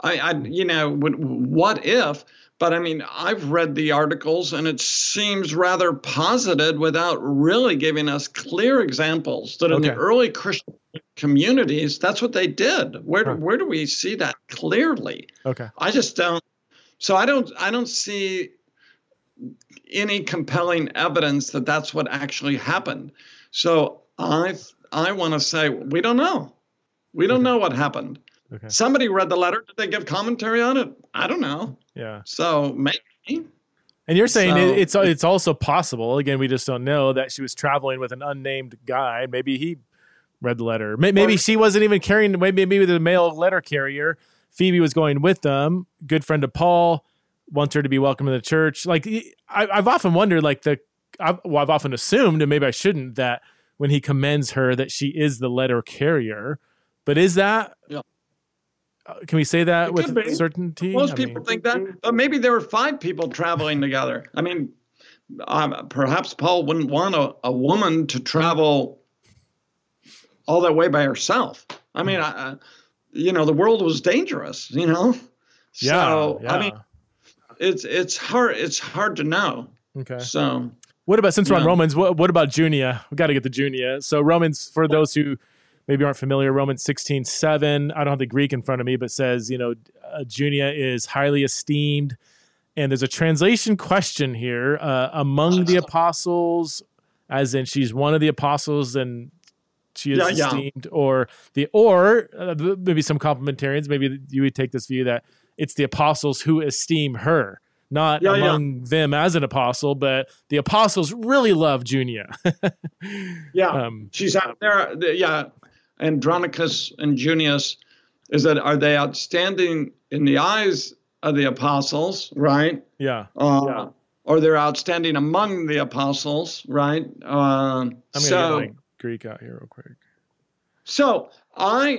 What if? But I mean, I've read the articles and it seems rather posited without really giving us clear examples that in the early Christian communities, that's what they did. Where do we see that clearly? Okay. I just don't. So I don't see any compelling evidence that that's what actually happened. So I want to say we don't know. We don't know what happened. Okay. Somebody read the letter. Did they give commentary on it? I don't know. Yeah. So maybe. And you're saying it's also possible, again, we just don't know, that she was traveling with an unnamed guy. Maybe he read the letter. Maybe she wasn't even carrying, maybe the male letter carrier Phoebe was going with them, good friend of Paul, wants her to be welcome in the church. Like I've often wondered, like I've often assumed, and maybe I shouldn't, that when he commends her that she is the letter carrier. But is that, can we say that with certainty? Most people think that, but maybe there were 5 people traveling together. I mean, perhaps Paul wouldn't want a woman to travel all that way by herself. I mean, the world was dangerous, So, I mean, it's hard to know. Okay. So what about, since we're on Romans, what about Junia? We got to get to Junia. So Romans, for those who maybe aren't familiar, Romans 16:7, I don't have the Greek in front of me, but says, Junia is highly esteemed. And there's a translation question here, among the apostles, as in she's one of the apostles and she is esteemed, or maybe some complementarians, maybe you would take this view that it's the apostles who esteem her, not among them as an apostle, but the apostles really love Junia. She's out there. Andronicus and Junius, are they outstanding in the eyes of the apostles, right? Or they're outstanding among the apostles, right? I'm going to get my Greek out here real quick. So I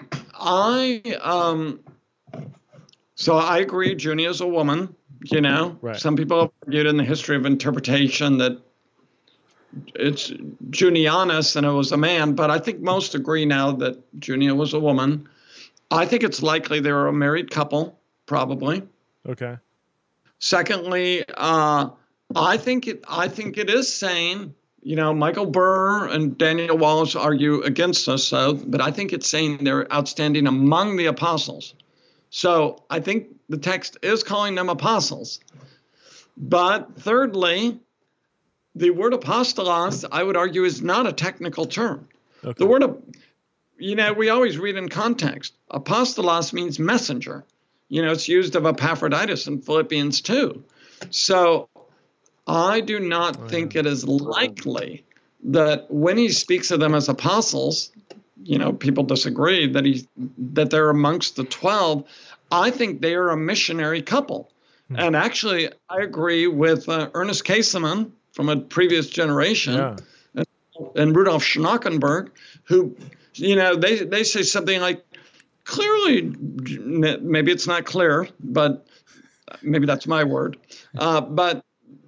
agree, Junia is a woman, Right. Some people have argued in the history of interpretation that it's Junianus and it was a man, but I think most agree now that Junia was a woman. I think it's likely they were a married couple, probably. Okay. Secondly, I think it is saying, Michael Burr and Daniel Wallace argue against us, but I think it's saying they're outstanding among the apostles. So I think the text is calling them apostles. But thirdly, the word apostolos, I would argue, is not a technical term. Okay. The word, we always read in context. Apostolos means messenger. It's used of Epaphroditus in Philippians 2. So I do not think it is likely that when he speaks of them as apostles, people disagree that they're amongst the 12. I think they are a missionary couple. And actually, I agree with Ernest Caseman from a previous generation and Rudolf Schnockenberg, who, they say something like, clearly, maybe it's not clear, but maybe that's my word. But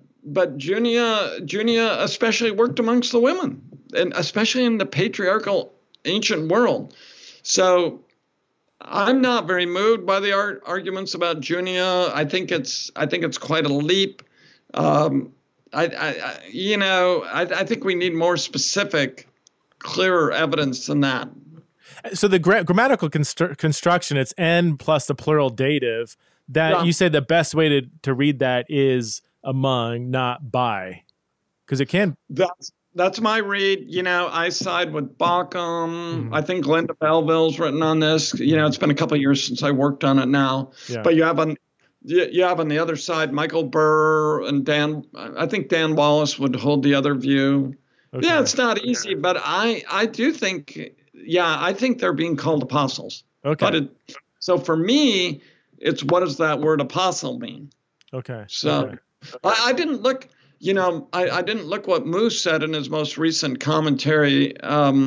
Junia especially worked amongst the women, and especially in the patriarchal ancient world. So I'm not very moved by the arguments about Junia. I think it's quite a leap. I think we need more specific, clearer evidence than that. So the grammatical construction, it's N plus the plural dative. That you say the best way to read that is among, not by, because it can. That's my read. I side with Bauckham. I think Glenda Belleville's written on this. It's been a couple of years since I worked on it now. Yeah. But you have on the other side Michael Burr and Dan. I think Dan Wallace would hold the other view. Okay. Yeah, it's not easy, but I do think. Yeah, I think they're being called apostles. Okay. So for me, it's what does that word apostle mean? Okay. So I didn't look. I didn't look what Moose said in his most recent commentary.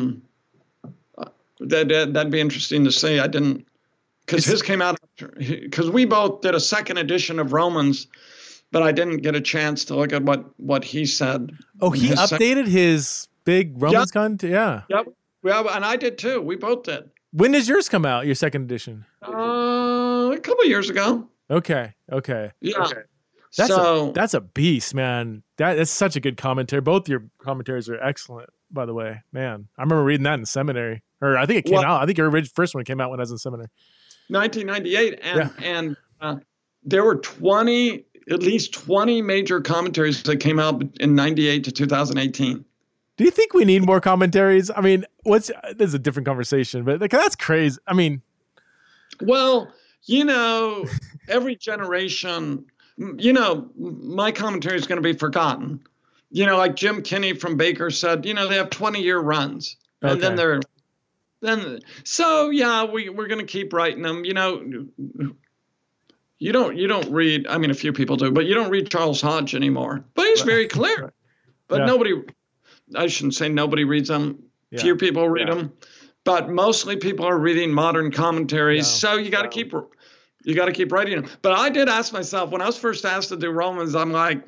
That'd be interesting to see. I didn't, because his came out because we both did a second edition of Romans, but I didn't get a chance to look at what he said. Oh, he updated his big Romans content? Yeah. Yep. Well, and I did too. We both did. When does yours come out, your second edition? A couple of years ago. Okay. Yeah. Okay. That's a beast, man. That's such a good commentary. Both your commentaries are excellent, by the way. Man, I remember reading that in seminary. Or I think it came out. I think your first one came out when I was in seminary. 1998. And there were at least 20 major commentaries that came out in 98 to 2018. Do you think we need more commentaries? I mean, this is a different conversation, but that's crazy. I mean, well, every generation, my commentary is going to be forgotten. Like Jim Kinney from Baker said, they have 20-year runs, and then then so yeah, we're going to keep writing them. You know, you don't read. I mean, a few people do, but you don't read Charles Hodge anymore. But he's very clear. But nobody. I shouldn't say nobody reads them. Yeah. Few people read them, but mostly people are reading modern commentaries. So you got to keep writing them. But I did ask myself when I was first asked to do Romans, I'm like,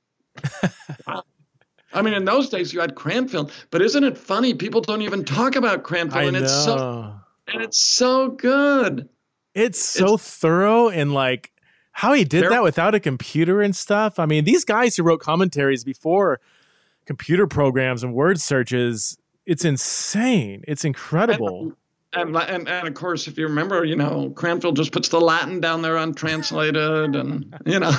I mean, in those days you had Cranfield, but isn't it funny? People don't even talk about Cranfield, and it's so good. It's so thorough, and like how he did that without a computer and stuff. I mean, these guys who wrote commentaries before computer programs and word searches, it's insane. It's incredible. And of course, if you remember, you know, Cranfield just puts the Latin down there untranslated, and you know.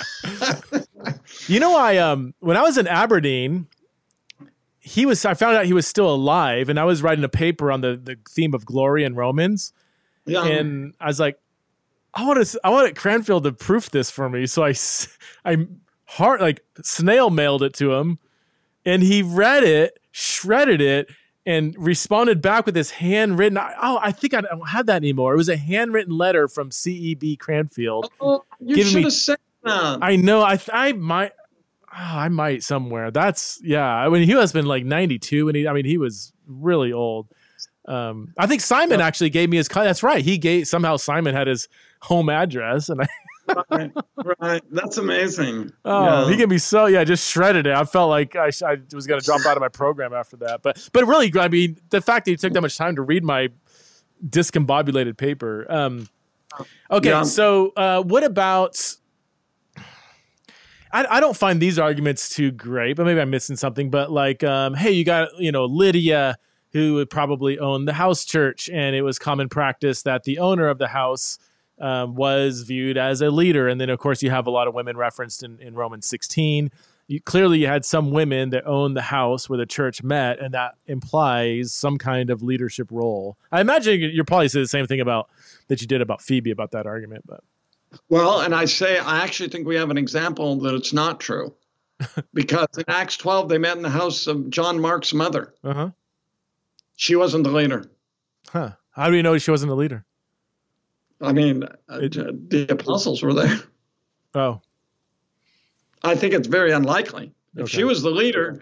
You know, when I was in Aberdeen, I found out he was still alive, and I was writing a paper on the theme of glory in Romans. Yeah. And I was like, I want Cranfield to proof this for me. So I snail mailed it to him, and he read it, shredded it, and responded back with this handwritten. I think I don't have that anymore. It was a handwritten letter from C.E.B. Cranfield. Oh, you should have said that. I know. I might somewhere. That's I mean, he must have been like 92, and he was really old. I think Simon actually gave me his. That's right. Somehow Simon had his home address, and right. That's amazing. Oh, he gave me just shredded it. I felt like I was going to drop out of my program after that. But really, I mean, the fact that he took that much time to read my discombobulated paper. Okay, so what about? I don't find these arguments too great, but maybe I'm missing something. But like, hey, you got Lydia, who would probably own the house church, and it was common practice that the owner of the house was viewed as a leader. And then, of course, you have a lot of women referenced in Romans 16. Clearly, you had some women that owned the house where the church met, and that implies some kind of leadership role. I imagine you'll probably say the same thing that you did about Phoebe about that argument. But well, and I actually think we have an example that it's not true. Because in Acts 12, they met in the house of John Mark's mother. Uh-huh. She wasn't the leader. Huh. How do you know she wasn't the leader? I mean, the apostles were there. Oh. I think it's very unlikely. If she was the leader,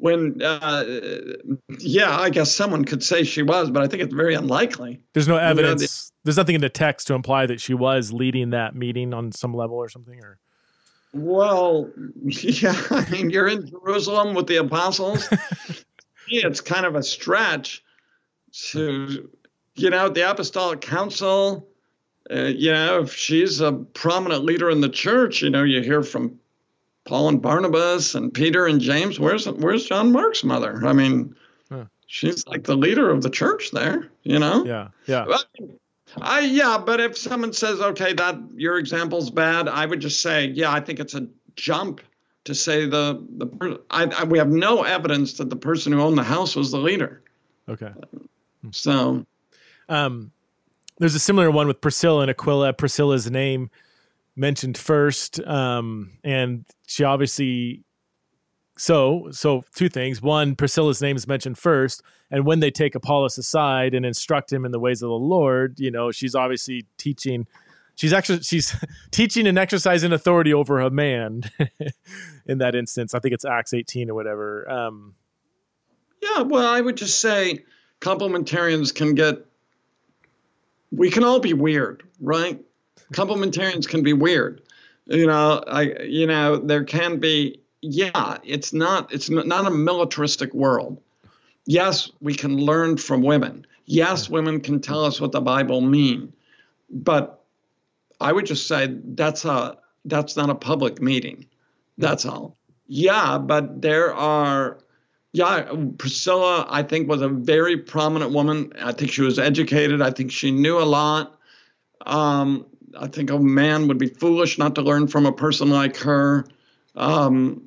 I guess someone could say she was, but I think it's very unlikely. There's no evidence. There's nothing in the text to imply that she was leading that meeting on some level or something, or. Well, yeah, I mean, you're in Jerusalem with the apostles. It's kind of a stretch to, the Apostolic Council, if she's a prominent leader in the church, you hear from Paul and Barnabas and Peter and James. Where's John Mark's mother? I mean, she's like the leader of the church there, Yeah, yeah. But if someone says, okay, that your example's bad, I would just say, I think it's a jump to say we have no evidence that the person who owned the house was the leader. Okay. So, there's a similar one with Priscilla and Aquila. Priscilla's name mentioned first, and she obviously. So two things. One, Priscilla's name is mentioned first, and when they take Apollos aside and instruct him in the ways of the Lord, she's obviously teaching. She's teaching and exercising authority over a man in that instance. I think it's Acts 18 or whatever. Well, I would just say complementarians we can all be weird, right? Complementarians can be weird. There can be, it's not a militaristic world. Yes, we can learn from women. Yes, women can tell us what the Bible means, but I would just say that's not a public meeting. That's all. Yeah, but Priscilla, I think, was a very prominent woman. I think she was educated. I think she knew a lot. I think a man would be foolish not to learn from a person like her. I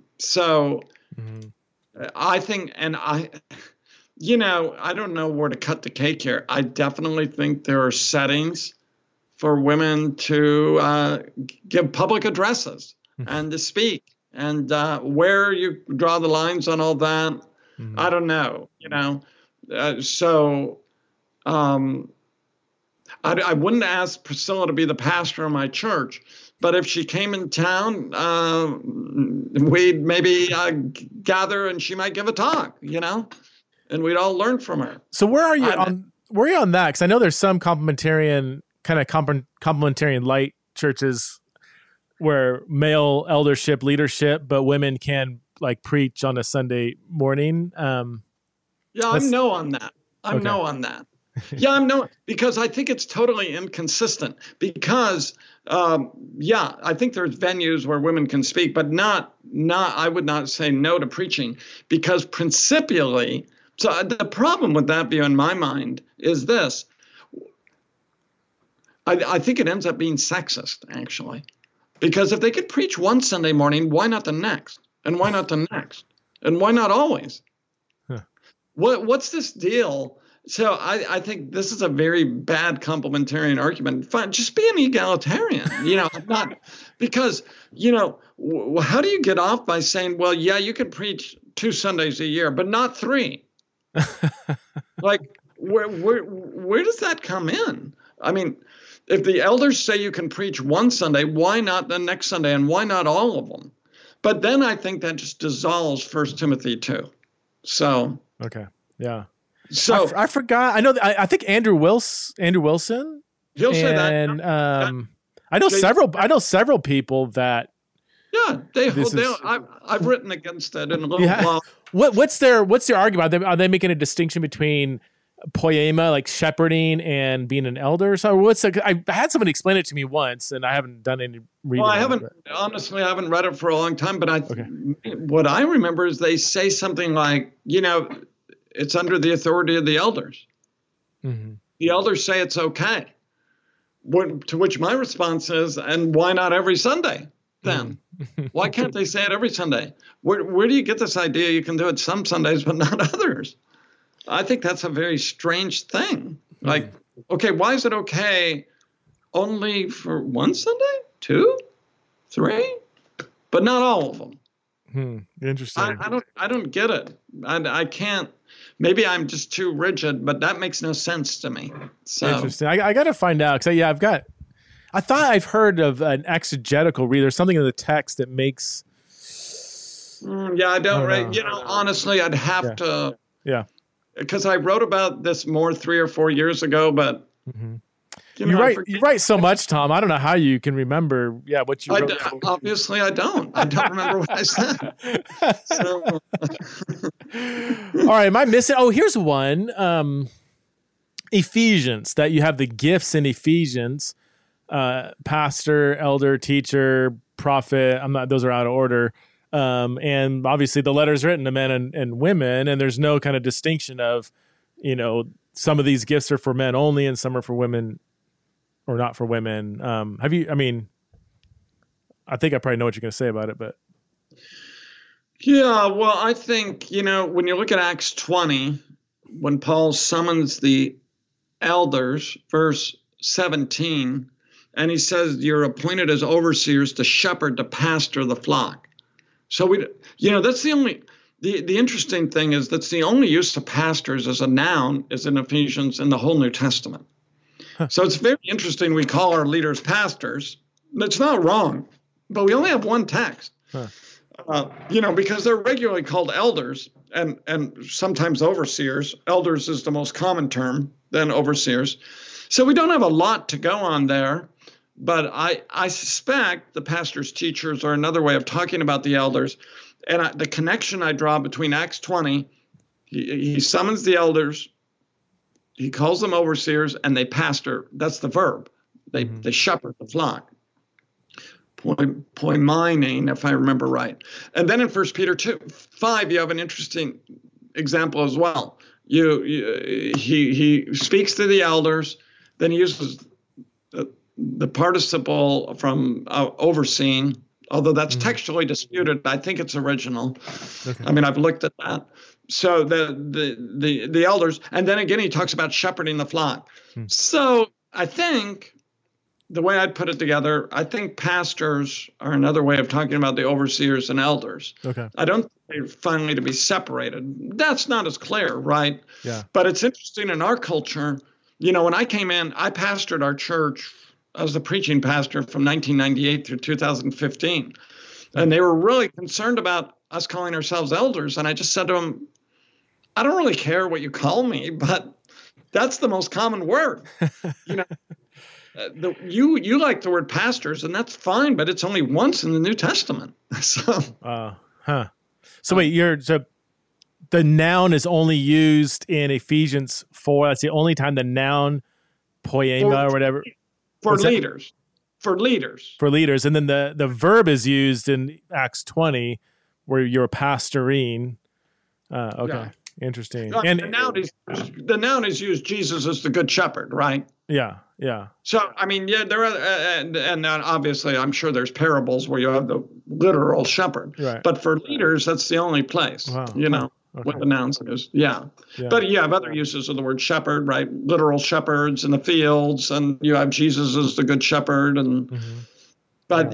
think, and I don't know where to cut the cake here. I definitely think there are settings for women to give public addresses and to speak, and where you draw the lines on all that, I don't know. I wouldn't ask Priscilla to be the pastor of my church, but if she came in town, we'd maybe gather and she might give a talk, and we'd all learn from her. So where are you on that? Because I know there's some complementarian light churches where male eldership, leadership, but women can like preach on a Sunday morning. I'm no on that. No on that. Yeah, I'm no, because I think it's totally inconsistent because, I think there's venues where women can speak, but I would not say no to preaching because principially, so the problem with that view in my mind is this. I think it ends up being sexist, actually, because if they could preach one Sunday morning, why not the next? And why not the next? And why not always? Huh. What's this deal? So I think this is a very bad complementarian argument. Fine, just be an egalitarian, not because, how do you get off by saying, well, yeah, you can preach 2 Sundays a year, but not 3? Like, where does that come in? I mean, if the elders say you can preach 1 Sunday, why not the next Sunday? And why not all of them? But then I think that just dissolves 1 Timothy 2. So. Okay. Yeah. So I forgot. I know. I think Andrew Wilson. He'll say that. And I know several people that. Yeah, I've written against it in a little while. What's their argument? Are they making a distinction between poema, like shepherding, and being an elder? So I had somebody explain it to me once, and I haven't done any reading. Well, I haven't read it for a long time, but what I remember is they say something like, it's under the authority of the elders. Mm-hmm. The elders say it's okay. To which my response is, and why not every Sunday then? Mm-hmm. Why can't they say it every Sunday? Where do you get this idea you can do it some Sundays but not others? I think that's a very strange thing. Mm-hmm. Like, okay, why is it okay only for 1 Sunday, 2, 3, but not all of them? Interesting. I don't get it. I can't. Maybe I'm just too rigid, but that makes no sense to me. So interesting. I got to find out because I thought I've heard of an exegetical read. There's something in the text that makes. I don't. Honestly, I'd have to. Yeah. Because I wrote about this more 3 or 4 years ago, but. Mm-hmm. You write so much, Tom. I don't know how you can remember. What you wrote. Obviously, I don't. I don't remember what I said. So. All right, am I missing? Oh, here's one. Ephesians. That you have the gifts in Ephesians: pastor, elder, teacher, prophet. Those are out of order. And obviously, the letter's written to men and women, and there's no kind of distinction of, some of these gifts are for men only, and some are for women. Or not for women. I think I probably know what you're going to say about it, but. Yeah, well, I think, when you look at Acts 20, when Paul summons the elders, verse 17, and he says, you're appointed as overseers to shepherd, to pastor the flock. So that's the only, the interesting thing is that's the only use of pastors as a noun is in Ephesians in the whole New Testament. So it's very interesting we call our leaders pastors. That's not wrong, but we only have one text, because they're regularly called elders and sometimes overseers. Elders is the most common term, then overseers. So we don't have a lot to go on there, but I suspect the pastors' teachers are another way of talking about the elders. And the connection I draw between Acts 20, he summons the elders, he calls them overseers, and they pastor. That's the verb. They shepherd the flock. Poimein, if I remember right. And then in 1 Peter 2:5, you have an interesting example as well. He speaks to the elders, then he uses the participle from overseeing, although that's textually disputed. I think it's original. Okay. I've looked at that. So the elders, and then again he talks about shepherding the flock. So I think the way I'd put it together, I think pastors are another way of talking about the overseers and elders. Okay. I don't think they're finally to be separated. That's not as clear, right? Yeah. But it's interesting in our culture, when I came in, I pastored our church as the preaching pastor from 1998 through 2015. And they were really concerned about us calling ourselves elders. And I just said to them, I don't really care what you call me, but that's the most common word. You like the word pastors, and that's fine, but it's only once in the New Testament. So, So wait, so the noun is only used in Ephesians 4. That's the only time the noun poema or whatever. For leaders. For leaders. And then the verb is used in Acts 20 where you're pastoring. Okay. Yeah. Interesting. And the noun is used, Jesus is the good shepherd, right? Yeah. So, I mean, there are, and obviously I'm sure there's parables where you have the literal shepherd. Right. But for leaders, that's the only place, what the nouns is. Yeah. But you have other uses of the word shepherd, right? Literal shepherds in the fields, and you have Jesus as the good shepherd. And but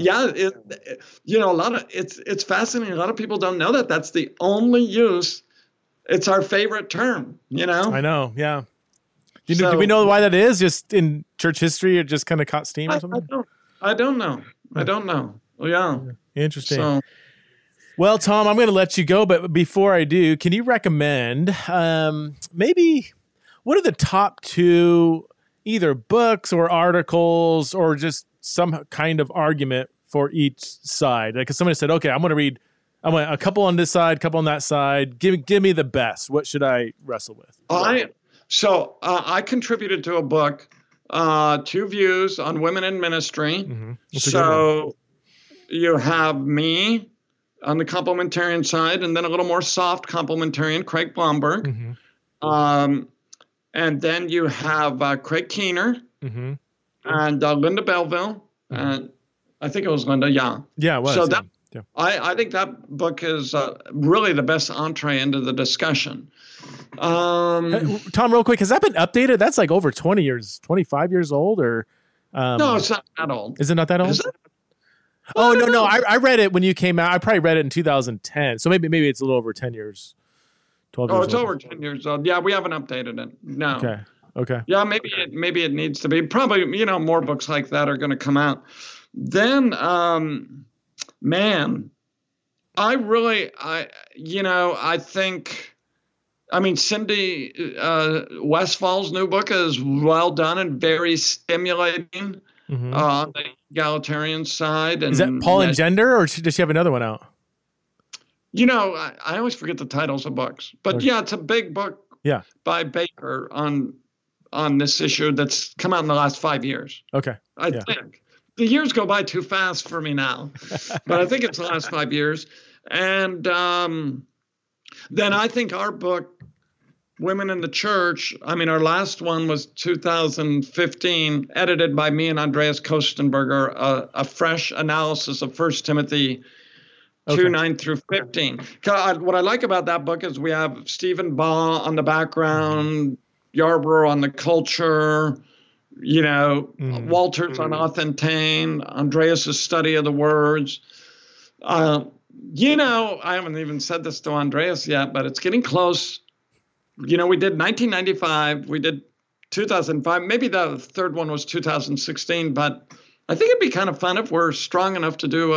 it's fascinating. A lot of people don't know that that's the only use. It's our favorite term, I know. Yeah. Do we know why that is? Just in church history, it just kind of caught steam or something? I don't know. Yeah. Interesting. So, well, Tom, I'm going to let you go, but before I do, can you recommend maybe what are the top 2 either books or articles or just some kind of argument for each side? Like if somebody said, okay, I want a couple on this side, couple on that side. Give me the best. What should I wrestle with? I contributed to a book, 2 Views on Women in Ministry. Mm-hmm. So you have me on the complementarian side, and then a little more soft complementarian, Craig Blomberg. Mm-hmm. And then you have Craig Keener and Linda Belleville. And I think it was Linda, yeah. Yeah, it was. So I think that book is really the best entree into the discussion. Tom, real quick, has that been updated? That's like over 20 years, 25 years old, or? No, it's not that old. Is it not that old? Is it? Oh, no. I read it when you came out. I probably read it in 2010. So maybe it's a little over 10 years. 12 years old. It's over 10 years old. Yeah, we haven't updated it. No. Okay. Yeah, maybe it needs to be. Probably, more books like that are going to come out. Then, man, I think, Cindy Westfall's new book is well done and very stimulating on the egalitarian side. And is that Paul and Gender, or does she have another one out? I always forget the titles of books, but it's a big book by Baker on this issue that's come out in the last 5 years. Okay. I think. The years go by too fast for me now, but I think it's the last 5 years. And then I think our book, Women in the Church, our last one was 2015, edited by me and Andreas Kostenberger, a fresh analysis of 1 Timothy 2:9 through 15. What I like about that book is we have Stephen Baugh on the background, Yarbrough on the culture, Walters on Authentane, Andreas' study of the words. I haven't even said this to Andreas yet, but it's getting close. We did 1995, we did 2005, maybe the third one was 2016, but I think it'd be kind of fun if we're strong enough to do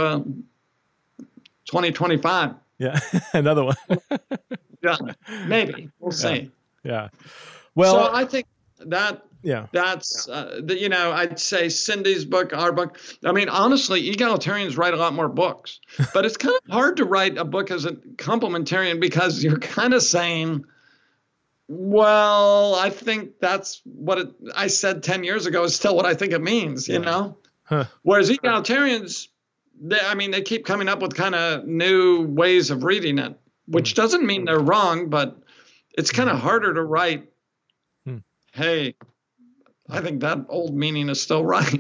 2025. Yeah, another one. Yeah, maybe. We'll see. Yeah. Well, so I think that that's, I'd say Cindy's book, our book. Honestly, egalitarians write a lot more books, but it's kind of hard to write a book as a complementarian because you're kind of saying, well, I think that's what I said 10 years ago is still what I think it means, Huh. Whereas egalitarians, they keep coming up with kind of new ways of reading it, which doesn't mean they're wrong, but it's kind of harder to write. Hey, I think that old meaning is still right.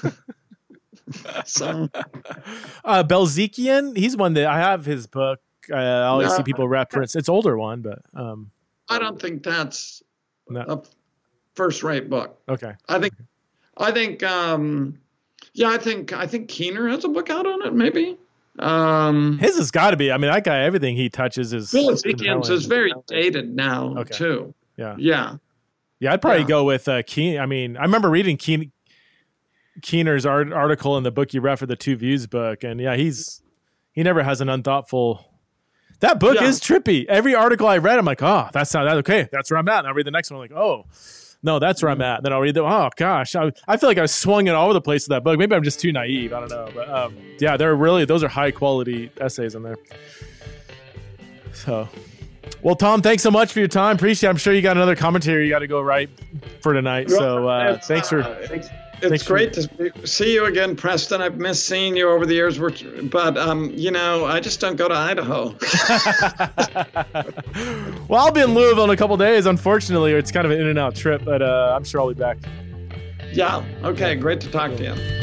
So, Belzekian, he's one that I have his book. I always see people reference. It's an older one, but I don't think that's a first-rate book. Okay. I think Keener has a book out on it, maybe. His has got to be. That guy, everything he touches is. Belzekian's is very dated now, too. Yeah. Yeah. Yeah, I'd probably go with Keen. I mean, I remember reading Keener's article in the book you read for the Two Views book, and yeah, he never has an unthoughtful. That book is trippy. Every article I read, I'm like, oh, that's not that okay. That's where I'm at. And I'll read the next one, I'm like, oh, no, that's where I'm at. And then I'll read oh gosh, I feel like I was swinging all over the place with that book. Maybe I'm just too naive. I don't know, but yeah, those are high quality essays in there. So, well, Tom, thanks so much for your time. Appreciate it. I'm sure you got another commentary you got to go write for tonight. So thanks for. It's great to see you again, Preston. I've missed seeing you over the years, but I just don't go to Idaho. Well, I'll be in Louisville in a couple days. Unfortunately, it's kind of an in and out trip, but I'm sure I'll be back. Yeah. Okay. Great to talk to you.